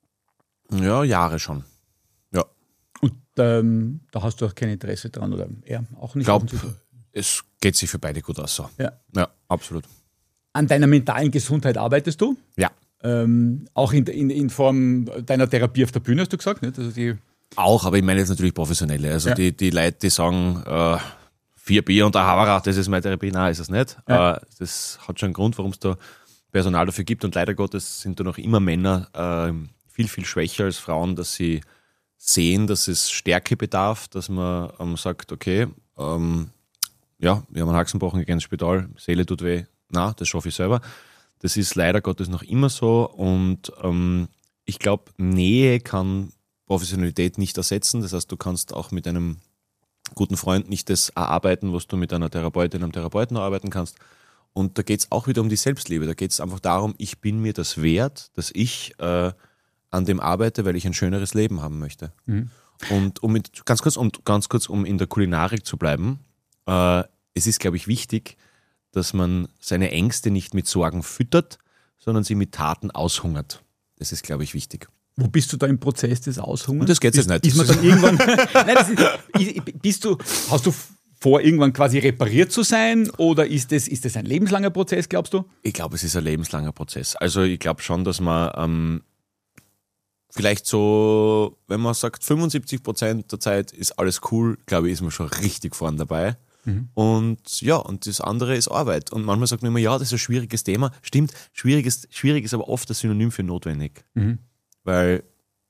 ja, Jahre schon. Ja. Und ähm, da hast du auch kein Interesse dran oder er auch nicht? Ich glaube, es geht sich für beide gut aus. So. Ja. Ja, absolut. An deiner mentalen Gesundheit arbeitest du? Ja. Ähm, auch in, in, in Form deiner Therapie auf der Bühne, hast du gesagt? Nicht? Also die auch, aber ich meine jetzt natürlich professionelle. Also ja. die, die Leute, die sagen, äh, vier Bier und ein Haberrad, das ist meine Therapie. Nein, ist es nicht. Ja. Äh, das hat schon einen Grund, warum es da Personal dafür gibt. Und leider Gottes sind da noch immer Männer äh, viel, viel schwächer als Frauen, dass sie sehen, dass es Stärke bedarf, dass man ähm, sagt, okay, ähm, ja, wir haben einen Haxenbrochen, gehen ins Spital, Seele tut weh. Na, das schaffe ich selber. Das ist leider Gottes noch immer so und ähm, ich glaube, Nähe kann Professionalität nicht ersetzen. Das heißt, du kannst auch mit einem guten Freund nicht das erarbeiten, was du mit einer Therapeutin, einem Therapeuten erarbeiten kannst. Und da geht es auch wieder um die Selbstliebe. Da geht es einfach darum, ich bin mir das wert, dass ich äh, an dem arbeite, weil ich ein schöneres Leben haben möchte. Mhm. Und um mit, ganz kurz, um ganz kurz, um in der Kulinarik zu bleiben, äh, es ist, glaube ich, wichtig, dass man seine Ängste nicht mit Sorgen füttert, sondern sie mit Taten aushungert. Das ist, glaube ich, wichtig. Wo bist du da im Prozess des Aushungerns? Und das geht jetzt nicht. Ist man dann irgendwann, nein, das ist, bist du, hast du vor, irgendwann quasi repariert zu sein oder ist das, ist das ein lebenslanger Prozess, glaubst du? Ich glaube, es ist ein lebenslanger Prozess. Also ich glaube schon, dass man ähm, vielleicht so, wenn man sagt, fünfundsiebzig Prozent der Zeit ist alles cool, glaube ich, ist man schon richtig vorn dabei. Mhm. Und ja, und das andere ist Arbeit. Und manchmal sagt man immer, ja, das ist ein schwieriges Thema. Stimmt, schwierig ist, schwierig ist aber oft das Synonym für notwendig. Mhm. Weil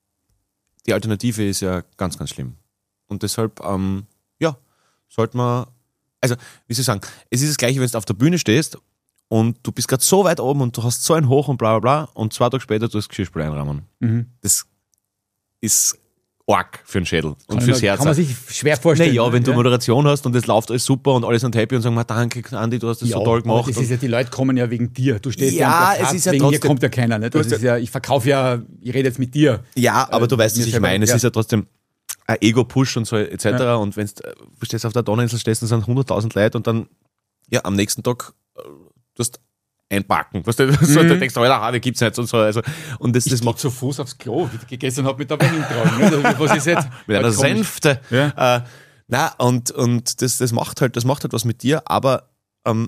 die Alternative ist ja ganz, ganz schlimm. Und deshalb, ähm, ja, sollte man, also, wie soll ich sagen, es ist das Gleiche, wenn du auf der Bühne stehst und du bist gerade so weit oben und du hast so ein Hoch und bla bla bla und zwei Tage später du das Geschirrspül einrahmen. Mhm. Das ist arg für den Schädel und kann fürs man, Herz. Kann man sich schwer vorstellen. Naja, wenn du Moderation hast und es läuft alles super und alle sind happy und sagen, danke Andi, du hast das ja, so toll gemacht. Das ist ja, die Leute kommen ja wegen dir. Du stehst ja, ja am Plakat, es ist ja wegen trotzdem, mir kommt ja keiner. Nicht? Das ist ja, ich verkaufe ja, ich rede jetzt mit dir. Ja, aber äh, du weißt, was ich meine. Es ja. ist ja trotzdem ein Ego-Push und so et cetera. Ja. Und wenn du stehst auf der Donauinsel, stehst, dann sind hunderttausend Leute und dann, ja, am nächsten Tag, du hast einpacken. Weißt du, mhm. so, du denkst, Alter, wie gibt's nicht und so. Also, und das, ich das macht zu Fuß aufs Klo, wie ich gegessen habe mit der Wein tragen. Ne? Was ist jetzt? Mit einer Sänfte. Ja. Äh, na, und, und das, das macht halt, das macht halt was mit dir, aber, ähm,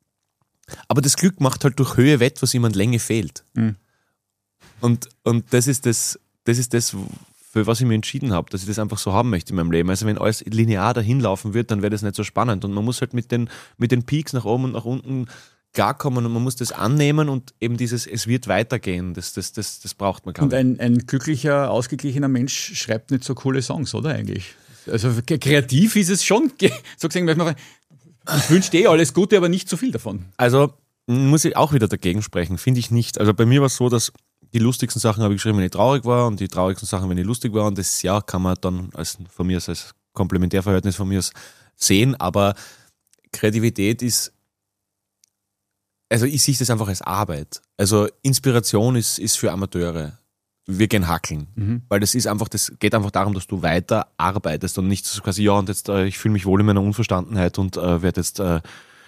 aber das Glück macht halt durch Höhe wett, was jemand Länge fehlt. Mhm. Und, und das ist das, das ist das, für was ich mich entschieden habe, dass ich das einfach so haben möchte in meinem Leben. Also wenn alles linear dahin laufen wird, dann wäre das nicht so spannend. Und man muss halt mit den, mit den Peaks nach oben und nach unten klarkommen und man muss das annehmen und eben dieses, es wird weitergehen, das, das, das, das braucht man, glaube ich. Und ein, ein glücklicher, ausgeglichener Mensch schreibt nicht so coole Songs, oder eigentlich? Also kreativ ist es schon, so gesehen, ich wünsche dir alles Gute, aber nicht zu viel davon. Also muss ich auch wieder dagegen sprechen, finde ich nicht. Also bei mir war es so, dass die lustigsten Sachen habe ich geschrieben, wenn ich traurig war und die traurigsten Sachen, wenn ich lustig war und das ja kann man dann als, von mir aus als Komplementärverhältnis von mir aus sehen, aber Kreativität ist, also ich sehe das einfach als Arbeit. Also Inspiration ist, ist für Amateure. wir gehen hackeln. Mhm. Weil das ist einfach, das geht einfach darum, dass du weiter arbeitest und nicht so quasi, ja, und jetzt, äh, ich fühle mich wohl in meiner Unverstandenheit und äh, werde jetzt äh,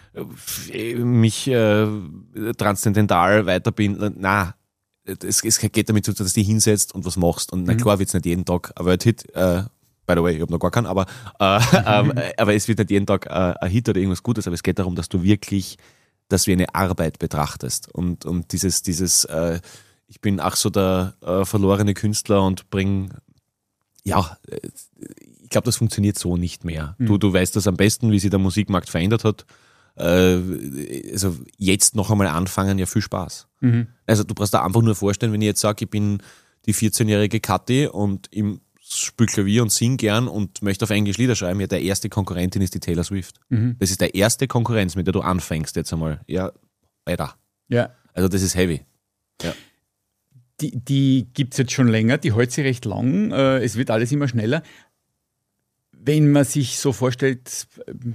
mich äh, transzendental weiterbinden. Na, es, es geht damit zu, dass du dich hinsetzt und was machst. Und na klar wird es nicht jeden Tag ein World-Hit, äh, by the way, ich habe noch gar keinen, aber, äh, ähm, aber es wird nicht jeden Tag äh, ein Hit oder irgendwas Gutes, aber es geht darum, dass du wirklich das wie eine Arbeit betrachtest. Und, und dieses, dieses äh, ich bin ach so der äh, verlorene Künstler und bring, ja, äh, ich glaube, das funktioniert so nicht mehr. Mhm. Du, du weißt das am besten, wie sich der Musikmarkt verändert hat. Äh, also jetzt noch einmal anfangen, ja viel Spaß. Mhm. Also du brauchst da einfach nur vorstellen, wenn ich jetzt sage, ich bin die vierzehnjährige Kathi und ich spiele Klavier und sing gern und möchte auf Englisch Lieder schreiben, ja, der erste Konkurrentin ist die Taylor Swift. Mhm. Das ist der erste Konkurrenz, mit der du anfängst jetzt einmal. Ja, Alter. Ja. Also das ist heavy. Ja. Die, die gibt es jetzt schon länger, die hält sich recht lang, äh, es wird alles immer schneller. Wenn man sich so vorstellt,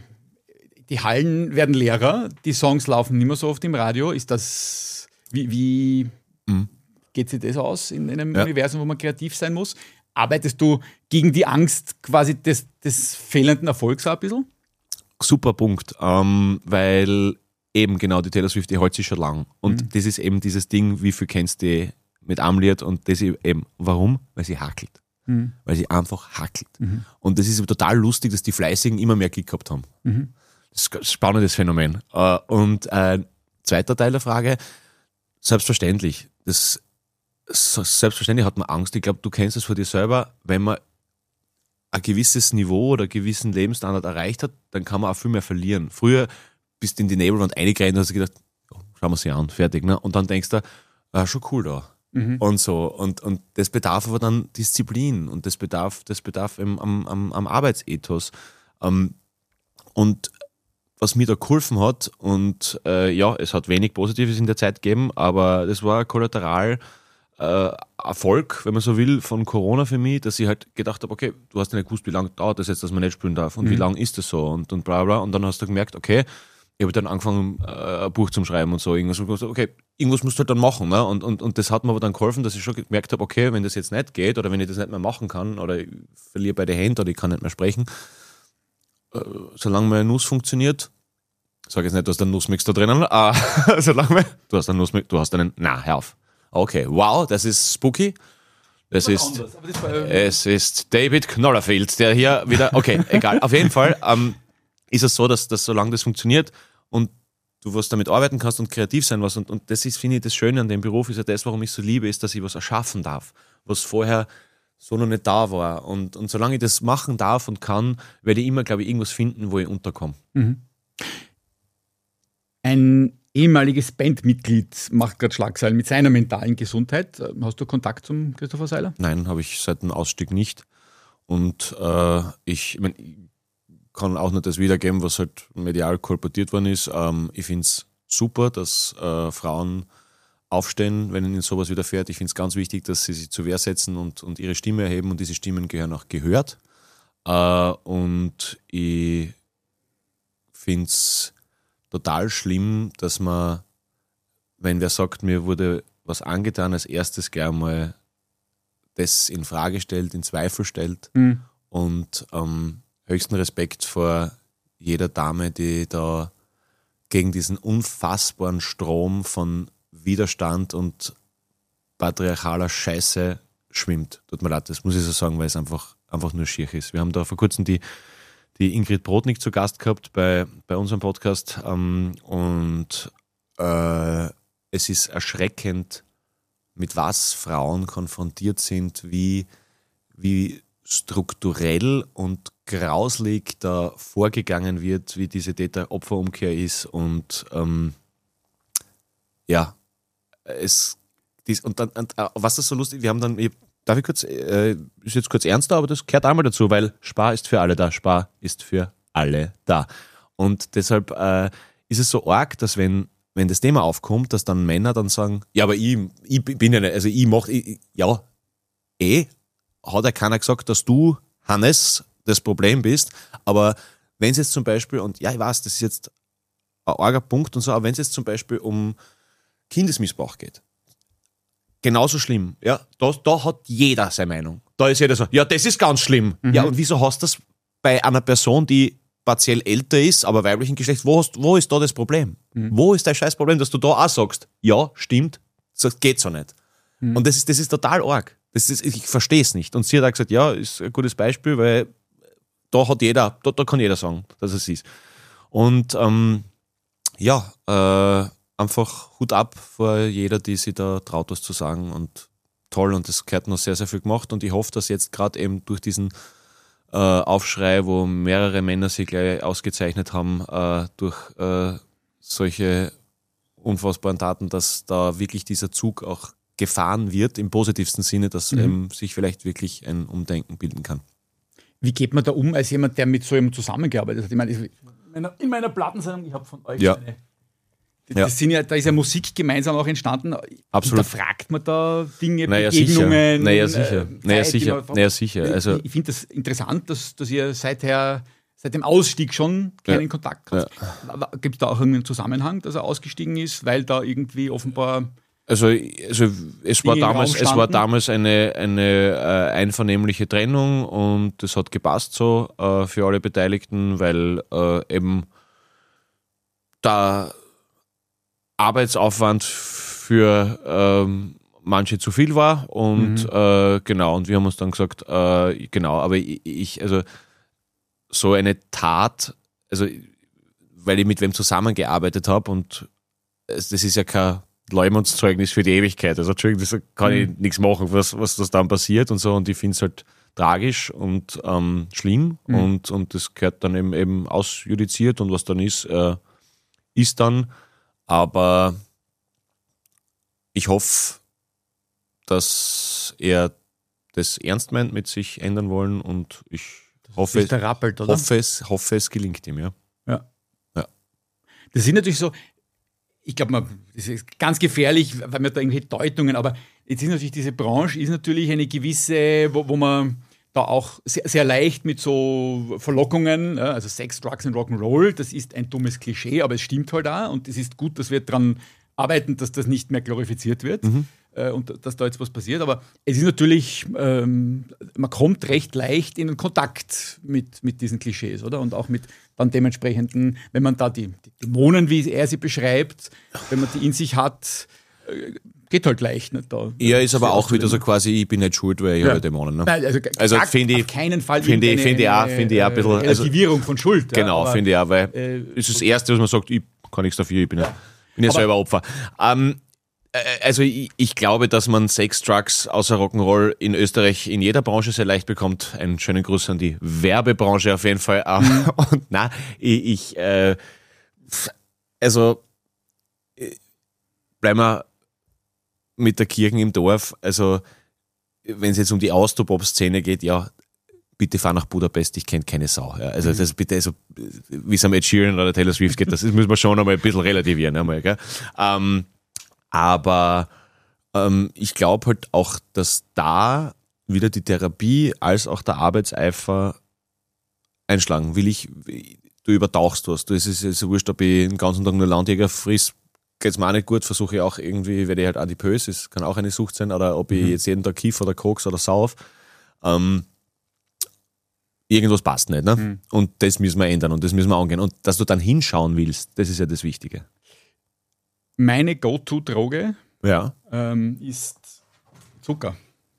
die Hallen werden leerer, die Songs laufen nicht mehr so oft im Radio, ist das, wie, wie mhm. geht sich das aus in einem ja. Universum, wo man kreativ sein muss? Arbeitest du gegen die Angst quasi des, des fehlenden Erfolgs auch ein bisschen? Super Punkt, ähm, weil eben genau die Taylor Swift, die hält sich schon lang. Und mhm. das ist eben dieses Ding, wie viel kennst du mit einem Lied und das eben, warum? Weil sie hackelt. Mhm. Weil sie einfach hackelt. Mhm. Und das ist total lustig, dass die Fleißigen immer mehr Kick gehabt haben. Mhm. Das ist ein spannendes Phänomen. Und äh, zweiter Teil der Frage, selbstverständlich. Das, selbstverständlich hat man Angst. Ich glaube, du kennst es von dir selber, wenn man ein gewisses Niveau oder einen gewissen Lebensstandard erreicht hat, dann kann man auch viel mehr verlieren. Früher bist du in die Nebelwand reingerannt und hast gedacht, oh, schauen wir sie an, fertig. Ne? Und dann denkst du, ah, schon cool da. Mhm. Und so. Und, und das bedarf aber dann Disziplin und das bedarf, das bedarf am, am, am Arbeitsethos. Ähm, und was mir da geholfen hat, und äh, ja, es hat wenig Positives in der Zeit gegeben, aber das war ein Kollateral äh, Erfolg, wenn man so will, von Corona für mich, dass ich halt gedacht habe, okay, du hast ja nicht gewusst, wie lange dauert das jetzt, dass man nicht spielen darf und mhm. wie lange ist das so und, und bla bla. Und dann hast du gemerkt, okay, ich habe dann angefangen, äh, ein Buch zu schreiben und so. Irgendwas, okay, irgendwas musst du halt dann machen. Ne? Und, und, und das hat mir aber dann geholfen, dass ich schon gemerkt habe, okay, wenn das jetzt nicht geht oder wenn ich das nicht mehr machen kann oder ich verliere beide Hände oder ich kann nicht mehr sprechen, äh, solange meine Nuss funktioniert, sag jetzt nicht, du hast einen Nussmix da drinnen, äh, solange meine, du hast einen Nussmix, du hast einen, na, hör auf. Okay, wow, das ist spooky. Das, das ist, das war, äh, es ist David Knollerfield, der hier wieder, okay, egal, auf jeden Fall, ähm, ist es so, dass, dass solange das funktioniert und du was damit arbeiten kannst und kreativ sein was und, und das ist, finde ich, das Schöne an dem Beruf ist ja das, warum ich so liebe, ist, dass ich was erschaffen darf, was vorher so noch nicht da war und, und solange ich das machen darf und kann, werde ich immer, glaube ich, irgendwas finden, wo ich unterkomme. Mhm. Ein ehemaliges Bandmitglied macht gerade Schlagzeilen mit seiner mentalen Gesundheit. Hast du Kontakt zum Christopher Seiler? Nein, habe ich seit dem Ausstieg nicht und äh, ich, ich meine, kann auch nicht das wiedergeben, was halt medial kolportiert worden ist. Ähm, ich finde es super, dass äh, Frauen aufstehen, wenn ihnen sowas widerfährt. Ich finde es ganz wichtig, dass sie sich zur Wehr setzen und, und ihre Stimme erheben und diese Stimmen gehören auch gehört. Äh, und ich finde es total schlimm, dass man, wenn wer sagt, mir wurde was angetan, als erstes gleich mal das in Frage stellt, in Zweifel stellt mhm. und ähm, höchsten Respekt vor jeder Dame, die da gegen diesen unfassbaren Strom von Widerstand und patriarchaler Scheiße schwimmt. Tut mir leid, das muss ich so sagen, weil es einfach, einfach nur schier ist. Wir haben da vor kurzem die, die Ingrid Brodnik zu Gast gehabt bei, bei unserem Podcast ähm, und äh, es ist erschreckend, mit was Frauen konfrontiert sind, wie, wie strukturell und grauslig da vorgegangen wird, wie diese Täter-Opfer-Umkehr ist und ähm, ja, es dies, und dann und, äh, was ist so lustig, wir haben dann, ich, darf ich kurz, äh, ist jetzt kurz ernster, aber das gehört einmal dazu, weil Spar ist für alle da, Spar ist für alle da. Und deshalb äh, ist es so arg, dass wenn wenn das Thema aufkommt, dass dann Männer dann sagen, ja, aber ich, ich bin ja nicht, also ich mach, ich, ja, eh, hat ja keiner gesagt, dass du, Hannes, das Problem bist, aber wenn es jetzt zum Beispiel, und ja, ich weiß, das ist jetzt ein arger Punkt und so, aber wenn es jetzt zum Beispiel um Kindesmissbrauch geht, genauso schlimm. Ja, da, da hat jeder seine Meinung. Da ist jeder so, ja, das ist ganz schlimm. Mhm. Ja, und wieso hast du das bei einer Person, die partiell älter ist, aber weiblichen Geschlechts, wo, hast, wo ist da das Problem? Mhm. Wo ist dein scheiß Problem, dass du da auch sagst, ja, stimmt, das geht so nicht. Mhm. Und das ist, das ist total arg. Das ist, ich verstehe es nicht. Und sie hat auch gesagt, ja, ist ein gutes Beispiel, weil da hat jeder, da, da kann jeder sagen, dass es ist. Und ähm, ja, äh, einfach Hut ab vor jeder, die sich da traut, was zu sagen, und toll, und das gehört noch sehr, sehr viel gemacht, und ich hoffe, dass jetzt gerade eben durch diesen äh, Aufschrei, wo mehrere Männer sich gleich ausgezeichnet haben, äh, durch äh, solche unfassbaren Taten, dass da wirklich dieser Zug auch gefahren wird, im positivsten Sinne, dass mhm. ähm, sich vielleicht wirklich ein Umdenken bilden kann. Wie geht man da um als jemand, der mit so jemandem zusammengearbeitet hat? Ich meine, in meiner, in meiner Plattensendung, ich habe von euch ja. eine... Das ja. Sind ja, da ist ja Musik gemeinsam auch entstanden. Absolut. Da fragt man da Dinge, naja, Begegnungen. Sicher. Naja, sicher. Äh, naja, sicher. Naja, sicher. Also, ich ich finde das interessant, dass, dass ihr seither, seit dem Ausstieg schon keinen ja. Kontakt habt. Ja. Gibt es da auch irgendeinen Zusammenhang, dass er ausgestiegen ist, weil da irgendwie offenbar... Also, also es, war damals, es war damals eine, eine äh, einvernehmliche Trennung, und das hat gepasst so äh, für alle Beteiligten, weil äh, eben da Arbeitsaufwand für ähm, manche zu viel war, und mhm. äh, genau, und wir haben uns dann gesagt, äh, genau, aber ich, ich, also so eine Tat, also weil ich mit wem zusammengearbeitet habe, und das ist ja kein Leumundszeugnis für die Ewigkeit, also Entschuldigung, das kann mhm. ich nichts machen, was, was das dann passiert und so, und ich finde es halt tragisch und ähm, schlimm, mhm. und, und das gehört dann eben, eben ausjudiziert, und was dann ist, äh, ist dann. Aber ich hoffe, dass er das ernst meint, mit sich ändern wollen, und ich hoffe, rappelt, oder? hoffe, es, hoffe, es gelingt ihm. Ja. Ja. Ja. Das sind natürlich so, ich glaube, das ist ganz gefährlich, weil man da irgendwelche Deutungen, aber jetzt ist natürlich diese Branche, ist natürlich eine gewisse, wo, wo man da auch sehr, sehr leicht mit so Verlockungen, ja, also Sex, Drugs und Rock'n'Roll, das ist ein dummes Klischee, aber es stimmt halt auch, und es ist gut, dass wir daran arbeiten, dass das nicht mehr glorifiziert wird, mhm. äh, und dass da jetzt was passiert, aber es ist natürlich, ähm, man kommt recht leicht in Kontakt mit, mit diesen Klischees, oder? Und auch mit dann dementsprechenden, wenn man da die, die Dämonen, wie er sie beschreibt, wenn man die in sich hat, äh, geht halt leicht nicht da. Ja, ist aber auch wieder so quasi, ich bin nicht schuld, weil ich ja. habe Dämonen. Ne? Nein, also also finde ich, auf keinen Fall finde ich, find ich auch, find ich auch ein bisschen... Relativierung also, von Schuld. Genau, ja, finde ich auch, weil äh, ist das Erste, was man sagt, ich kann nichts dafür, ich bin ja, bin ja selber Opfer. Ähm, also ich, ich glaube, dass man Sex, Drugs außer Rock'n'Roll in Österreich in jeder Branche sehr leicht bekommt. Einen schönen Gruß an die Werbebranche auf jeden Fall. Mhm. Und nein, ich, ich äh, also bleiben wir mit der Kirche im Dorf. Also wenn es jetzt um die Austropop-Szene geht, ja, bitte fahr nach Budapest, ich kenne keine Sau. Ja. Also das bitte, also wie es am Ed Sheeran oder Taylor Swift geht, das müssen wir schon einmal ein bisschen relativieren. Einmal, gell? Ähm, aber ähm, ich glaube halt auch, dass da wieder die Therapie als auch der Arbeitseifer einschlagen. Will ich, du übertauchst was. Du, es ist so wurscht, ob ich den ganzen Tag nur Landjäger friss, geht's mir auch nicht gut, versuche ich auch irgendwie, werde ich halt adipös, das kann auch eine Sucht sein, oder ob ich mhm. jetzt jeden Tag kiff oder koks oder sauf. Ähm, irgendwas passt nicht, ne? Mhm. Und das müssen wir ändern und das müssen wir angehen. Und dass du dann hinschauen willst, das ist ja das Wichtige. Meine Go-To-Droge ja. ähm, ist Zucker.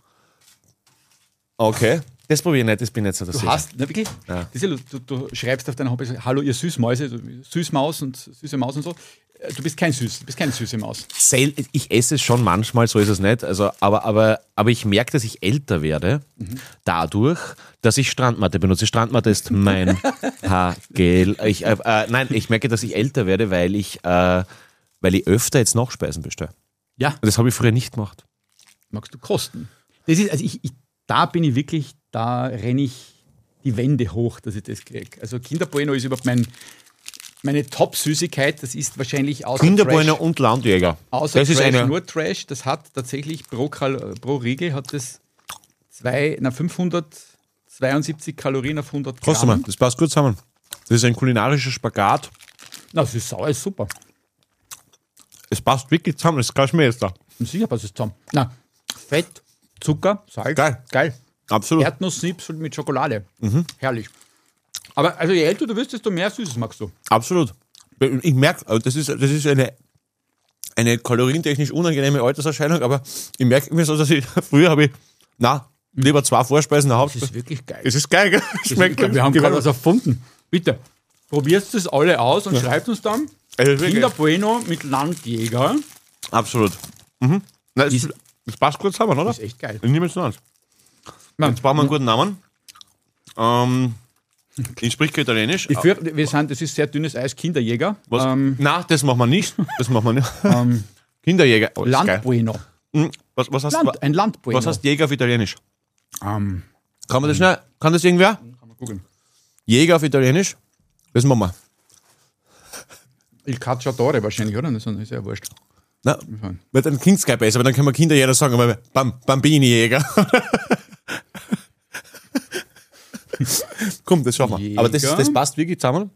Okay. Das probiere ich nicht, das bin ich nicht so Du sicher. hast, na wirklich? Ja. Das ist ja, du, du schreibst auf deiner Homepage, hallo ihr Süßmäuse, Süßmaus und süße Maus und so. Du bist kein Süß, du bist keine süße Maus. Ich esse es schon manchmal, so ist es nicht. Also, aber, aber, aber ich merke, dass ich älter werde, mhm. dadurch, dass ich Strandmatte benutze. Strandmatte ist mein Haargel. Ich, äh, äh, nein, ich merke, dass ich älter werde, weil ich, äh, weil ich öfter jetzt Nachspeisen bestelle. Ja. Und das habe ich früher nicht gemacht. Magst du kosten? Das ist, also ich, ich, da bin ich wirklich, da renne ich die Wände hoch, dass ich das kriege. Also Kinder Bueno ist überhaupt mein... Meine Top-Süßigkeit, das ist wahrscheinlich außer Kinderbeiner und Landjäger. Außer das Trash, ist eine nur Trash. Das hat tatsächlich pro, Kal- pro Riegel hat das zwei, na, fünfhundertzweiundsiebzig Kalorien auf hundert Gramm. Kost mal, das passt gut zusammen. Das ist ein kulinarischer Spagat. Na, das ist sauer, ist super. Es passt wirklich zusammen, das ist kein Schmäh jetzt da. Sicher passt es zusammen. Na, Fett, Zucker, Salz. Geil. Geil. Absolut. Erdnussnips mit Schokolade. Mhm. Herrlich. Aber also je älter du wirst, desto mehr Süßes magst du. Absolut. Ich merke, das ist, das ist eine, eine kalorientechnisch unangenehme Alterserscheinung, aber ich merke mir so, dass ich früher habe ich, na, lieber zwei Vorspeisen, eine Das Hauptspeise. ist wirklich geil. Es ist geil, gell? Schmeckt Wir haben gerade was erfunden. Bitte, probiert es alle aus und schreibt uns dann Es ist wirklich- Kinder Bueno mit Landjäger. Absolut. Mhm. Na, es, Ist- das passt gut zusammen, oder? Ist echt geil. Ich nehme jetzt noch eins. Mann, Jetzt brauchen wir einen guten Namen. Ähm, ich spreche Italienisch. ich fürchte, wir sind, das ist sehr dünnes Eis, Kinderjäger. Was? Ähm, Nein, das machen wir nicht. Das machen wir nicht. ähm, Kinderjäger. Oh, das ist Land geil. Bueno. Hm, Was, was, heißt, Land, ein Land Bueno. was heißt Jäger auf Italienisch? Ähm, Kann man das schnell? Kann das irgendwer? kann man googeln. Jäger auf Italienisch? Das machen wir. Il Cacciatore wahrscheinlich, oder? Das ist ja wurscht. Na, weil dann klingt es gleich besser, aber dann kann man Kinderjäger sagen, aber Bam, Bambini-Jäger. Komm, das schaffen wir. Jäger. Aber das, ist, das passt wirklich zusammen.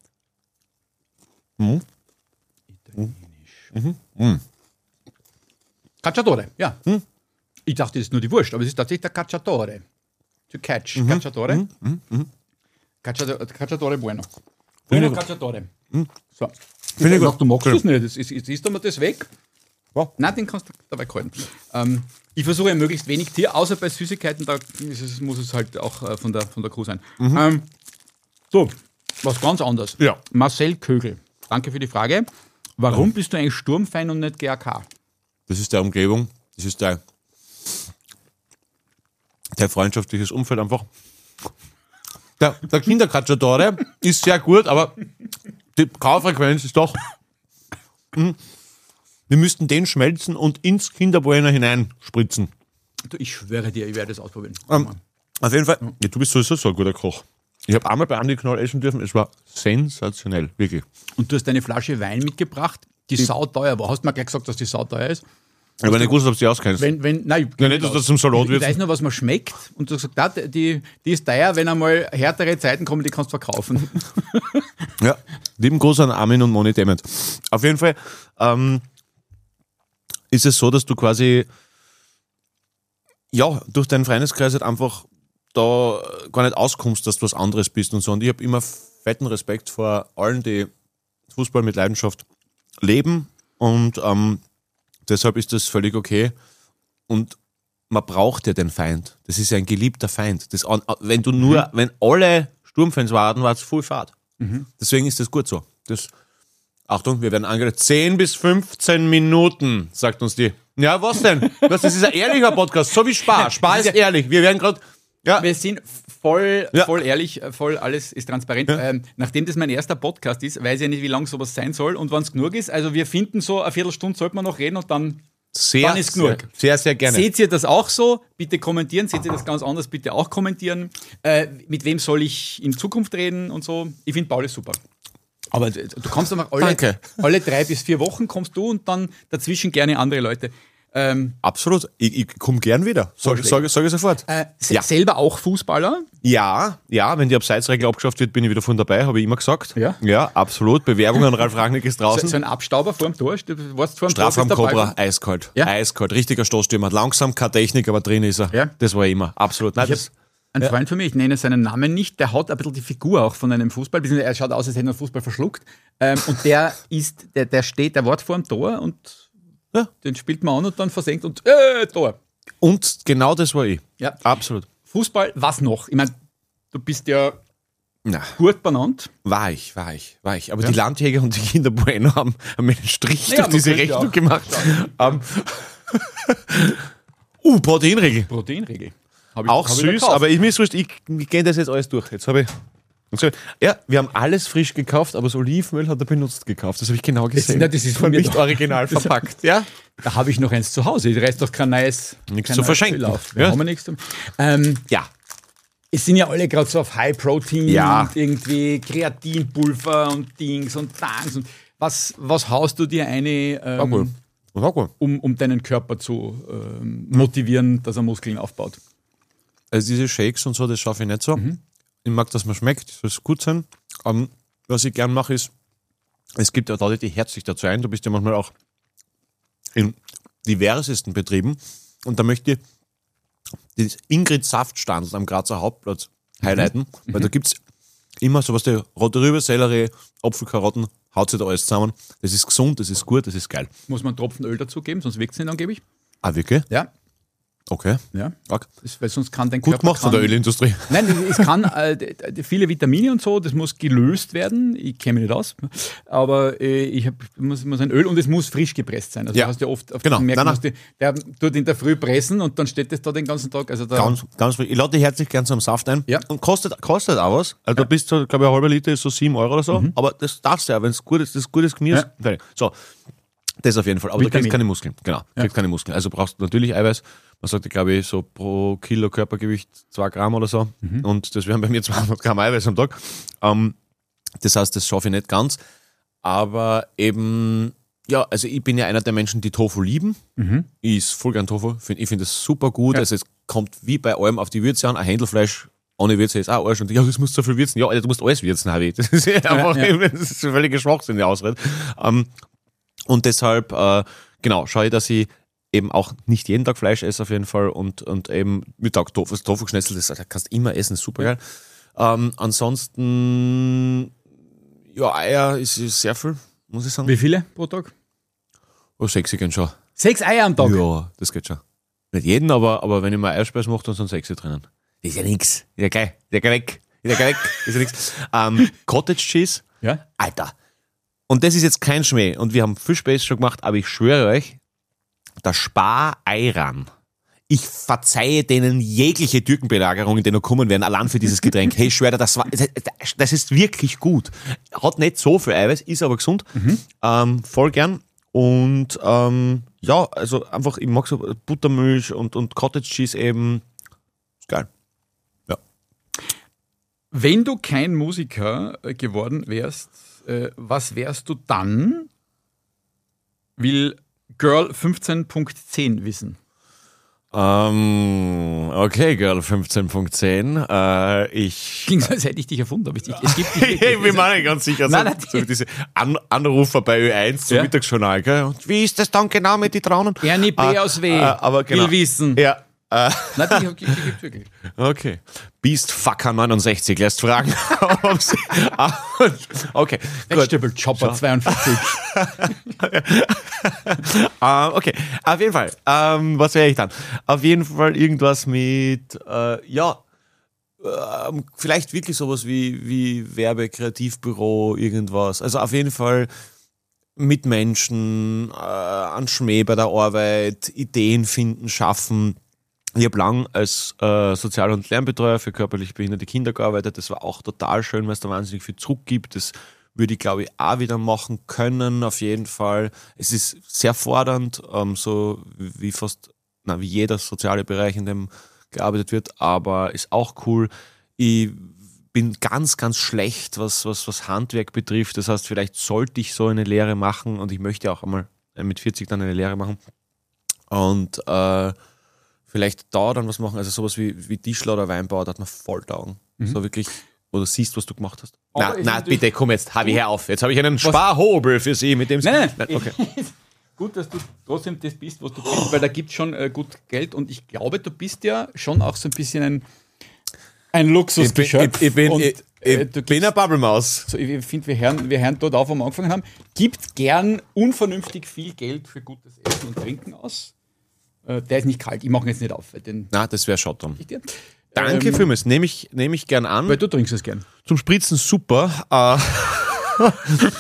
Cacciatore, ja. Hm? Ich dachte, das ist nur die Wurst, aber es ist tatsächlich der Cacciatore. To catch. Mhm. Cacciatore. Cacciatore. Cacciatore Bueno. Bueno Cacciatore. So. Finde ich Ich gut. sag, du magst das nicht. Jetzt ist, jetzt isst du mir das weg. Ja. Nein, den kannst du dabei halten. Ähm, ich versuche möglichst wenig Tier, außer bei Süßigkeiten, da ist es, muss es halt auch äh, von, der, von der Kuh sein. Ähm, so, was ganz anderes. Ja. Marcel Kögel, danke für die Frage. Warum bist du eigentlich Sturmfan und nicht G A K? Das ist der Umgebung, das ist der, der freundschaftliches Umfeld einfach. Der, der Kindercacciatore ist sehr gut, aber die Kaufrequenz ist doch. Hm, wir müssten den schmelzen und ins Kinderbueno hineinspritzen. Du, ich schwöre dir, ich werde das ausprobieren. Ähm, auf jeden Fall, ja, du bist sowieso so ein guter Koch. Ich habe einmal bei Andi Knoll essen dürfen, es war sensationell, wirklich. Und du hast eine Flasche Wein mitgebracht, die sauteuer war. Hast du mir gleich gesagt, dass die sauteuer ist? Aber nicht gewusst, ob du sie auskennst. Wenn, wenn, nein, Ja, nicht, dass das zum Salat ich wird. weiß nur, was man schmeckt. Und du hast gesagt, ah, die, die ist teuer, wenn einmal härtere Zeiten kommen, die kannst du verkaufen. Ja, lieben Gruß an Armin und Moni Dement. Auf jeden Fall ähm, ist es so, dass du quasi ja, durch deinen Freundeskreis halt einfach da gar nicht auskommst, dass du was anderes bist und so. Und ich habe immer fetten Respekt vor allen, die Fußball mit Leidenschaft leben und ähm, deshalb ist das völlig okay. Und man braucht ja den Feind. Das ist ja ein geliebter Feind. Das, an- wenn du nur, mhm. wenn alle Sturmfans waren, war es voll Fahrt. Mhm. Deswegen ist das gut so. Das, Achtung, wir werden angeleitet. zehn bis fünfzehn Minuten, sagt uns die. Ja, was denn? Was, das ist ein ehrlicher Podcast, so wie Spar. Spar ist ehrlich. Wir werden gerade. Ja. Wir sind voll, Ja. voll ehrlich, voll alles ist transparent. Ja. Ähm, nachdem das mein erster Podcast ist, weiß ich ja nicht, wie lang sowas sein soll und wann es genug ist. Also wir finden so, eine Viertelstunde sollte man noch reden und dann Sehr, Dann ist genug. Sehr, sehr, sehr gerne. seht ihr das auch so? Bitte kommentieren. Seht ihr das ganz anders? Bitte auch kommentieren. Äh, mit wem soll ich in Zukunft reden und so? Ich finde Paul ist super. Aber du du kommst einfach alle, Danke. alle drei bis vier Wochen kommst du und dann dazwischen gerne andere Leute. Ähm, Absolut. Ich, ich komme gern wieder. Sag, sag, sag ich sofort. äh, se- Ja. Selber auch Fußballer? Ja, ja, wenn die Abseitsregel abgeschafft wird, bin ich wieder von dabei, habe ich immer gesagt. Ja? Ja, absolut. Bewerbung an Ralf Rangnick ist So, draußen. so ein Abstauber vor dem Tor? Du warst vor dem Tor, Strafraum bis der Ball Cobra, kommt? eiskalt. Ja? Eiskalt. Richtiger Stoßstürmer. Langsam, keine Technik, aber drin ist er. Ja? Das war er immer. Absolut. Nein, Ich das, hab einen Freund von mir, ich nenne seinen Namen nicht, der hat ein bisschen die Figur auch von einem Fußball, beziehungsweise er schaut aus, als hätte er Fußball verschluckt. Ähm, und der ist, der, der steht, der Wort vor dem Tor und Ja. den spielt man an und dann versenkt und äh, Tor. und genau das war ich. Ja. Absolut. Fußball, was noch? Ich meine, du bist ja Na, gut benannt. war ich, war ich, war ich. Aber die Landjäger und die Kinder Bueno haben, haben mir einen Strich Naja, durch man diese könnte Rechnung auch- gemacht. Ähm, uh, Proteinregel. Proteinregel. Hab ich- Auch hab ich da süß, gekauft. aber ich, mir ist wurscht, ich, ich gehe das jetzt alles durch. Jetzt habe ich. und so- Ja, wir haben alles frisch gekauft, aber das Olivenöl hat er benutzt gekauft. Das habe ich genau gesehen. na, das ist von Und mir nicht doch. original verpackt. Ja? Da habe ich noch eins zu Hause. Da reißt doch kein neues. Nichts kein zu neues verschenken. Öl auf. Wir Ja. haben ja nichts. zu- Ähm, Ja. Es sind ja alle gerade so auf High Protein Ja. und irgendwie Kreatinpulver und Dings und Tanks und was, was haust du dir eine, War gut. ähm, War gut. um, um deinen Körper zu ähm, motivieren, dass er Muskeln aufbaut? Also diese Shakes und so, das schaffe ich nicht so. Ich mag, dass man schmeckt, das soll gut sein. Um, was ich gern mache, ist, es gibt ja Leute, die herzlich dazu ein. Du bist ja manchmal auch in diversesten Betrieben. Und da möchte ich das Ingrid Saftstand am Grazer Hauptplatz highlighten, mhm. weil da gibt es immer sowas, der rote Rübe, Sellerie, Apfel, Karotten, haut sich da alles zusammen. Das ist gesund, das ist gut, das ist geil. Muss man einen Tropfen Öl dazugeben, sonst wirkt es nicht angeblich. Ah, wirklich? Ja. Okay. Ja. Okay. Das, weil sonst kann dein Gut Körper gemacht von der Ölindustrie. Nein, es kann äh, viele Vitamine und so, das muss gelöst werden. Ich kenne mich nicht aus, aber äh, ich hab, muss, muss ein Öl und es muss frisch gepresst sein. Also ja. du hast ja oft auf genau. Merken, nein, nein. Die, der tut in der Früh pressen und dann steht das da den ganzen Tag. Also da ganz, ganz frisch. Ich lade dich herzlich gern zum Saft ein. Ja. Und kostet, kostet auch was. Also ja. da bist du, glaube ich, ein halber Liter ist so sieben Euro oder so. Mhm. Aber das darfst du ja, wenn es gut ist, das ist gutes Gemüse. Ja. So, das auf jeden Fall. Aber Vitamin. Du kriegst keine Muskeln. Genau, du kriegst ja. keine Muskeln. Also brauchst du natürlich Eiweiß. Man sagt, glaube ich, so pro Kilo Körpergewicht zwei Gramm oder so. Mhm. Und das wären bei mir zweihundert Gramm Eiweiß am Tag. Ähm, das heißt, das schaffe ich nicht ganz. Aber eben, ja, also ich bin ja einer der Menschen, die Tofu lieben. Mhm. Ich esse voll gern Tofu. Ich finde das super gut. Ja. Also es kommt wie bei allem auf die Würze an. Ein Händelfleisch ohne Würze ist auch Arsch. Und ja, das musst du so viel würzen. Ja, Alter, du musst alles würzen, Harvey. Das ist einfach, ja, ja. Das ist ein völliger Schwachsinn, die Ausrede. Ähm, und deshalb, äh, genau, schaue ich, dass ich eben auch nicht jeden Tag Fleisch esse auf jeden Fall und, und eben Mittag Tofu, das Tofu-Geschnetzel, das kannst du immer essen, super geil. Ja. Ähm, ansonsten, ja, Eier ist, ist sehr viel, muss ich sagen. Wie viele pro Tag? Oh, sechs gehen schon. Sechs Eier am Tag? Ja, das geht schon. Nicht jeden, aber, aber wenn ich mal Eierspeis mache, dann sind sechs drinnen. Das ist ja nix. Ist ja geil. Ist ja gleich weg. Ist ja gleich weg. Ist ja nix. Ähm, Cottage Cheese. Ja? Alter. Und das ist jetzt kein Schmäh. Und wir haben viel Spaß schon gemacht, aber ich schwöre euch, der Spar-Eiran. Ich verzeihe denen jegliche Türkenbelagerungen, die noch kommen werden, allein für dieses Getränk. Hey, ich schwöre dir, das, war, das ist wirklich gut. Hat nicht so viel Eiweiß, ist aber gesund. Mhm. Ähm, voll gern. Und ähm, ja, also einfach, ich mag so Buttermilch und, und Cottage Cheese eben. Ist geil. Ja. Wenn du kein Musiker geworden wärst, äh, was wärst du dann? Will Girl fünfzehn Punkt zehn wissen. Um, okay, Girl fünfzehn Punkt zehn. Äh, ich. Klingt so, als hätte ich dich erfunden, aber ich, es gibt dich wirklich. Ich bin mir nicht ganz sicher. Nein, so, so diese An- Anrufer bei Ö eins zum ja. Mittagsjournal. Gell? Und wie ist das dann genau mit den Traunen? Ernie B. Äh, aus W. Äh, aber genau. Will wissen. Ja. Äh. Nein, die, die, die gibt's wirklich. Okay. Beastfucker neunundsechzig lässt fragen. Okay. Vegetable Chopper zweiundvierzig. uh, okay, auf jeden Fall. Um, was wäre ich dann? Auf jeden Fall irgendwas mit, uh, ja, uh, vielleicht wirklich sowas wie, wie Werbe, Kreativbüro, irgendwas. Also auf jeden Fall mit Menschen, uh, an Schmäh bei der Arbeit, Ideen finden, schaffen. Ich habe lang als äh, Sozial- und Lernbetreuer für körperlich behinderte Kinder gearbeitet. Das war auch total schön, weil es da wahnsinnig viel zurückgibt. Das würde ich, glaube ich, auch wieder machen können, auf jeden Fall. Es ist sehr fordernd, ähm, so wie fast, na, wie jeder soziale Bereich, in dem gearbeitet wird, aber ist auch cool. Ich bin ganz, ganz schlecht, was, was, was Handwerk betrifft. Das heißt, vielleicht sollte ich so eine Lehre machen und ich möchte auch einmal mit vierzig dann eine Lehre machen. Und äh, vielleicht da dann was machen, also sowas wie, wie Tischler oder Weinbauer, da hat man voll taugen. Mhm. So wirklich, wo du siehst, was du gemacht hast. Aber nein, nein bitte, komm jetzt, habe ich hör auf. Jetzt habe ich einen was? Sparhobel für Sie, mit dem Sie... Nein, nein. Okay. Gut, dass du trotzdem das bist, was du bist, weil da gibt es schon äh, gut Geld und ich glaube, du bist ja schon auch so ein bisschen ein, ein Luxusgeschöpf. Ich bin, ich, ich, ich, und, ich äh, bin eine Bubblemaus. So, ich finde, wir hören, wir hören dort auf, wo wir angefangen haben. Gibt gern unvernünftig viel Geld für gutes Essen und Trinken aus. Der ist nicht kalt, ich mache ihn jetzt nicht auf. Den Na, das wäre Schottern. Danke ähm, vielmals, nehme ich, nehm ich gern an. Weil du trinkst es gern. Zum Spritzen super. Äh.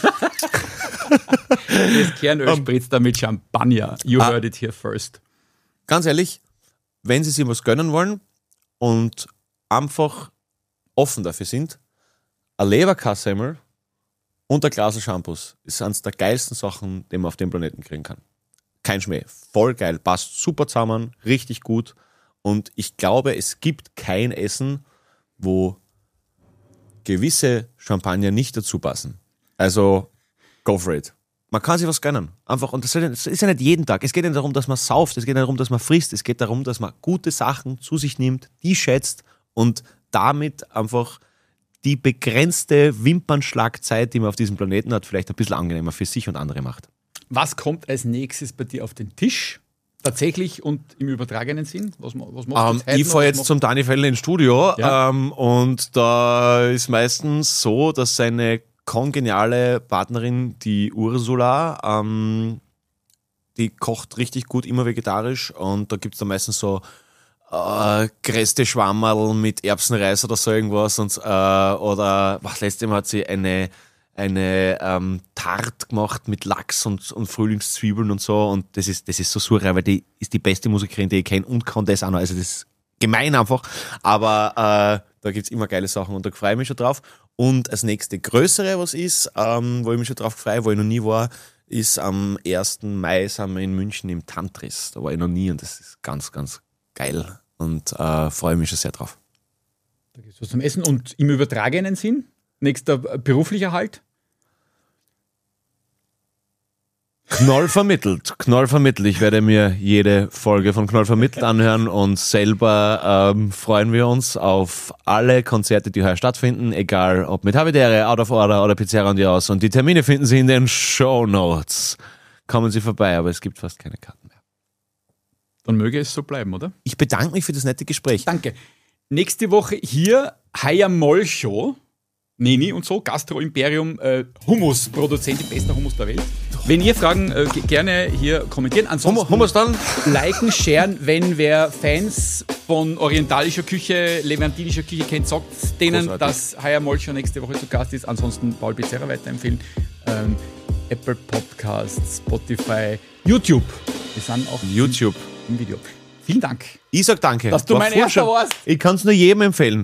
Das Kernöl um, spritzt da mit Champagner. You uh, heard it here first. Ganz ehrlich, wenn Sie sich was gönnen wollen und einfach offen dafür sind, ein Leberkassemmel und ein Glas Shampoos ist eines der geilsten Sachen, die man auf dem Planeten kriegen kann. Kein Schmäh, voll geil, passt super zusammen, richtig gut und ich glaube, es gibt kein Essen, wo gewisse Champagner nicht dazu passen. Also, go for it. Man kann sich was gönnen, einfach, und das ist ja nicht jeden Tag, es geht nicht darum, dass man sauft, es geht nicht darum, dass man frisst, es geht darum, dass man gute Sachen zu sich nimmt, die schätzt und damit einfach die begrenzte Wimpernschlagzeit, die man auf diesem Planeten hat, vielleicht ein bisschen angenehmer für sich und andere macht. Was kommt als nächstes bei dir auf den Tisch? Tatsächlich und im übertragenen Sinn? Was, was machst du? Ähm, ich fahre jetzt zum Dani Fellner ins Studio ja. ähm, und da ist meistens so, dass seine kongeniale Partnerin, die Ursula, ähm, die kocht richtig gut, immer vegetarisch und da gibt es dann meistens so äh, gereste Schwammerl mit Erbsenreis oder so irgendwas und, äh, oder was letztes Mal hat sie eine eine ähm, Tarte gemacht mit Lachs und, und Frühlingszwiebeln und so und das ist, das ist so surreal, weil die ist die beste Musikerin, die ich kenne und kann das auch noch, also das ist gemein einfach, aber äh, da gibt's immer geile Sachen und da freue ich mich schon drauf. Und das nächste Größere, was ist, ähm, wo ich mich schon drauf freue, wo ich noch nie war, ist am ersten Mai sind wir in München im Tantris, da war ich noch nie und das ist ganz, ganz geil und äh, freue mich schon sehr drauf. Da gibt's was zum Essen und im übertragenen Sinn, nächster beruflicher Halt? Knoll vermittelt, Knoll vermittelt. Ich werde mir jede Folge von Knoll vermittelt anhören und selber ähm, freuen wir uns auf alle Konzerte, die heuer stattfinden, egal ob mit Habitäre, Out of Order oder Pizzeria und die aus. Und die Termine finden Sie in den Shownotes. Kommen Sie vorbei, aber es gibt fast keine Karten mehr. Dann möge es so bleiben, oder? Ich bedanke mich für das nette Gespräch. Danke. Nächste Woche hier Haya Moll Show. Neni und so, Gastro Imperium, äh, Hummus-Produzent, die besten Hummus der Welt. Wenn ihr Fragen, äh, gerne hier kommentieren. Ansonsten Hummus dann? Liken, sharen, wenn wer Fans von orientalischer Küche, levantinischer Küche kennt, sagt denen, großartig, dass Haya Moll schon nächste Woche zu Gast ist. Ansonsten Paul Pizzerra weiterempfehlen. Ähm, Apple Podcasts, Spotify, YouTube. Wir sind auch YouTube im, im Video. Vielen Dank. Ich sag danke. Dass du mein Erster warst. Ich kann es nur jedem empfehlen.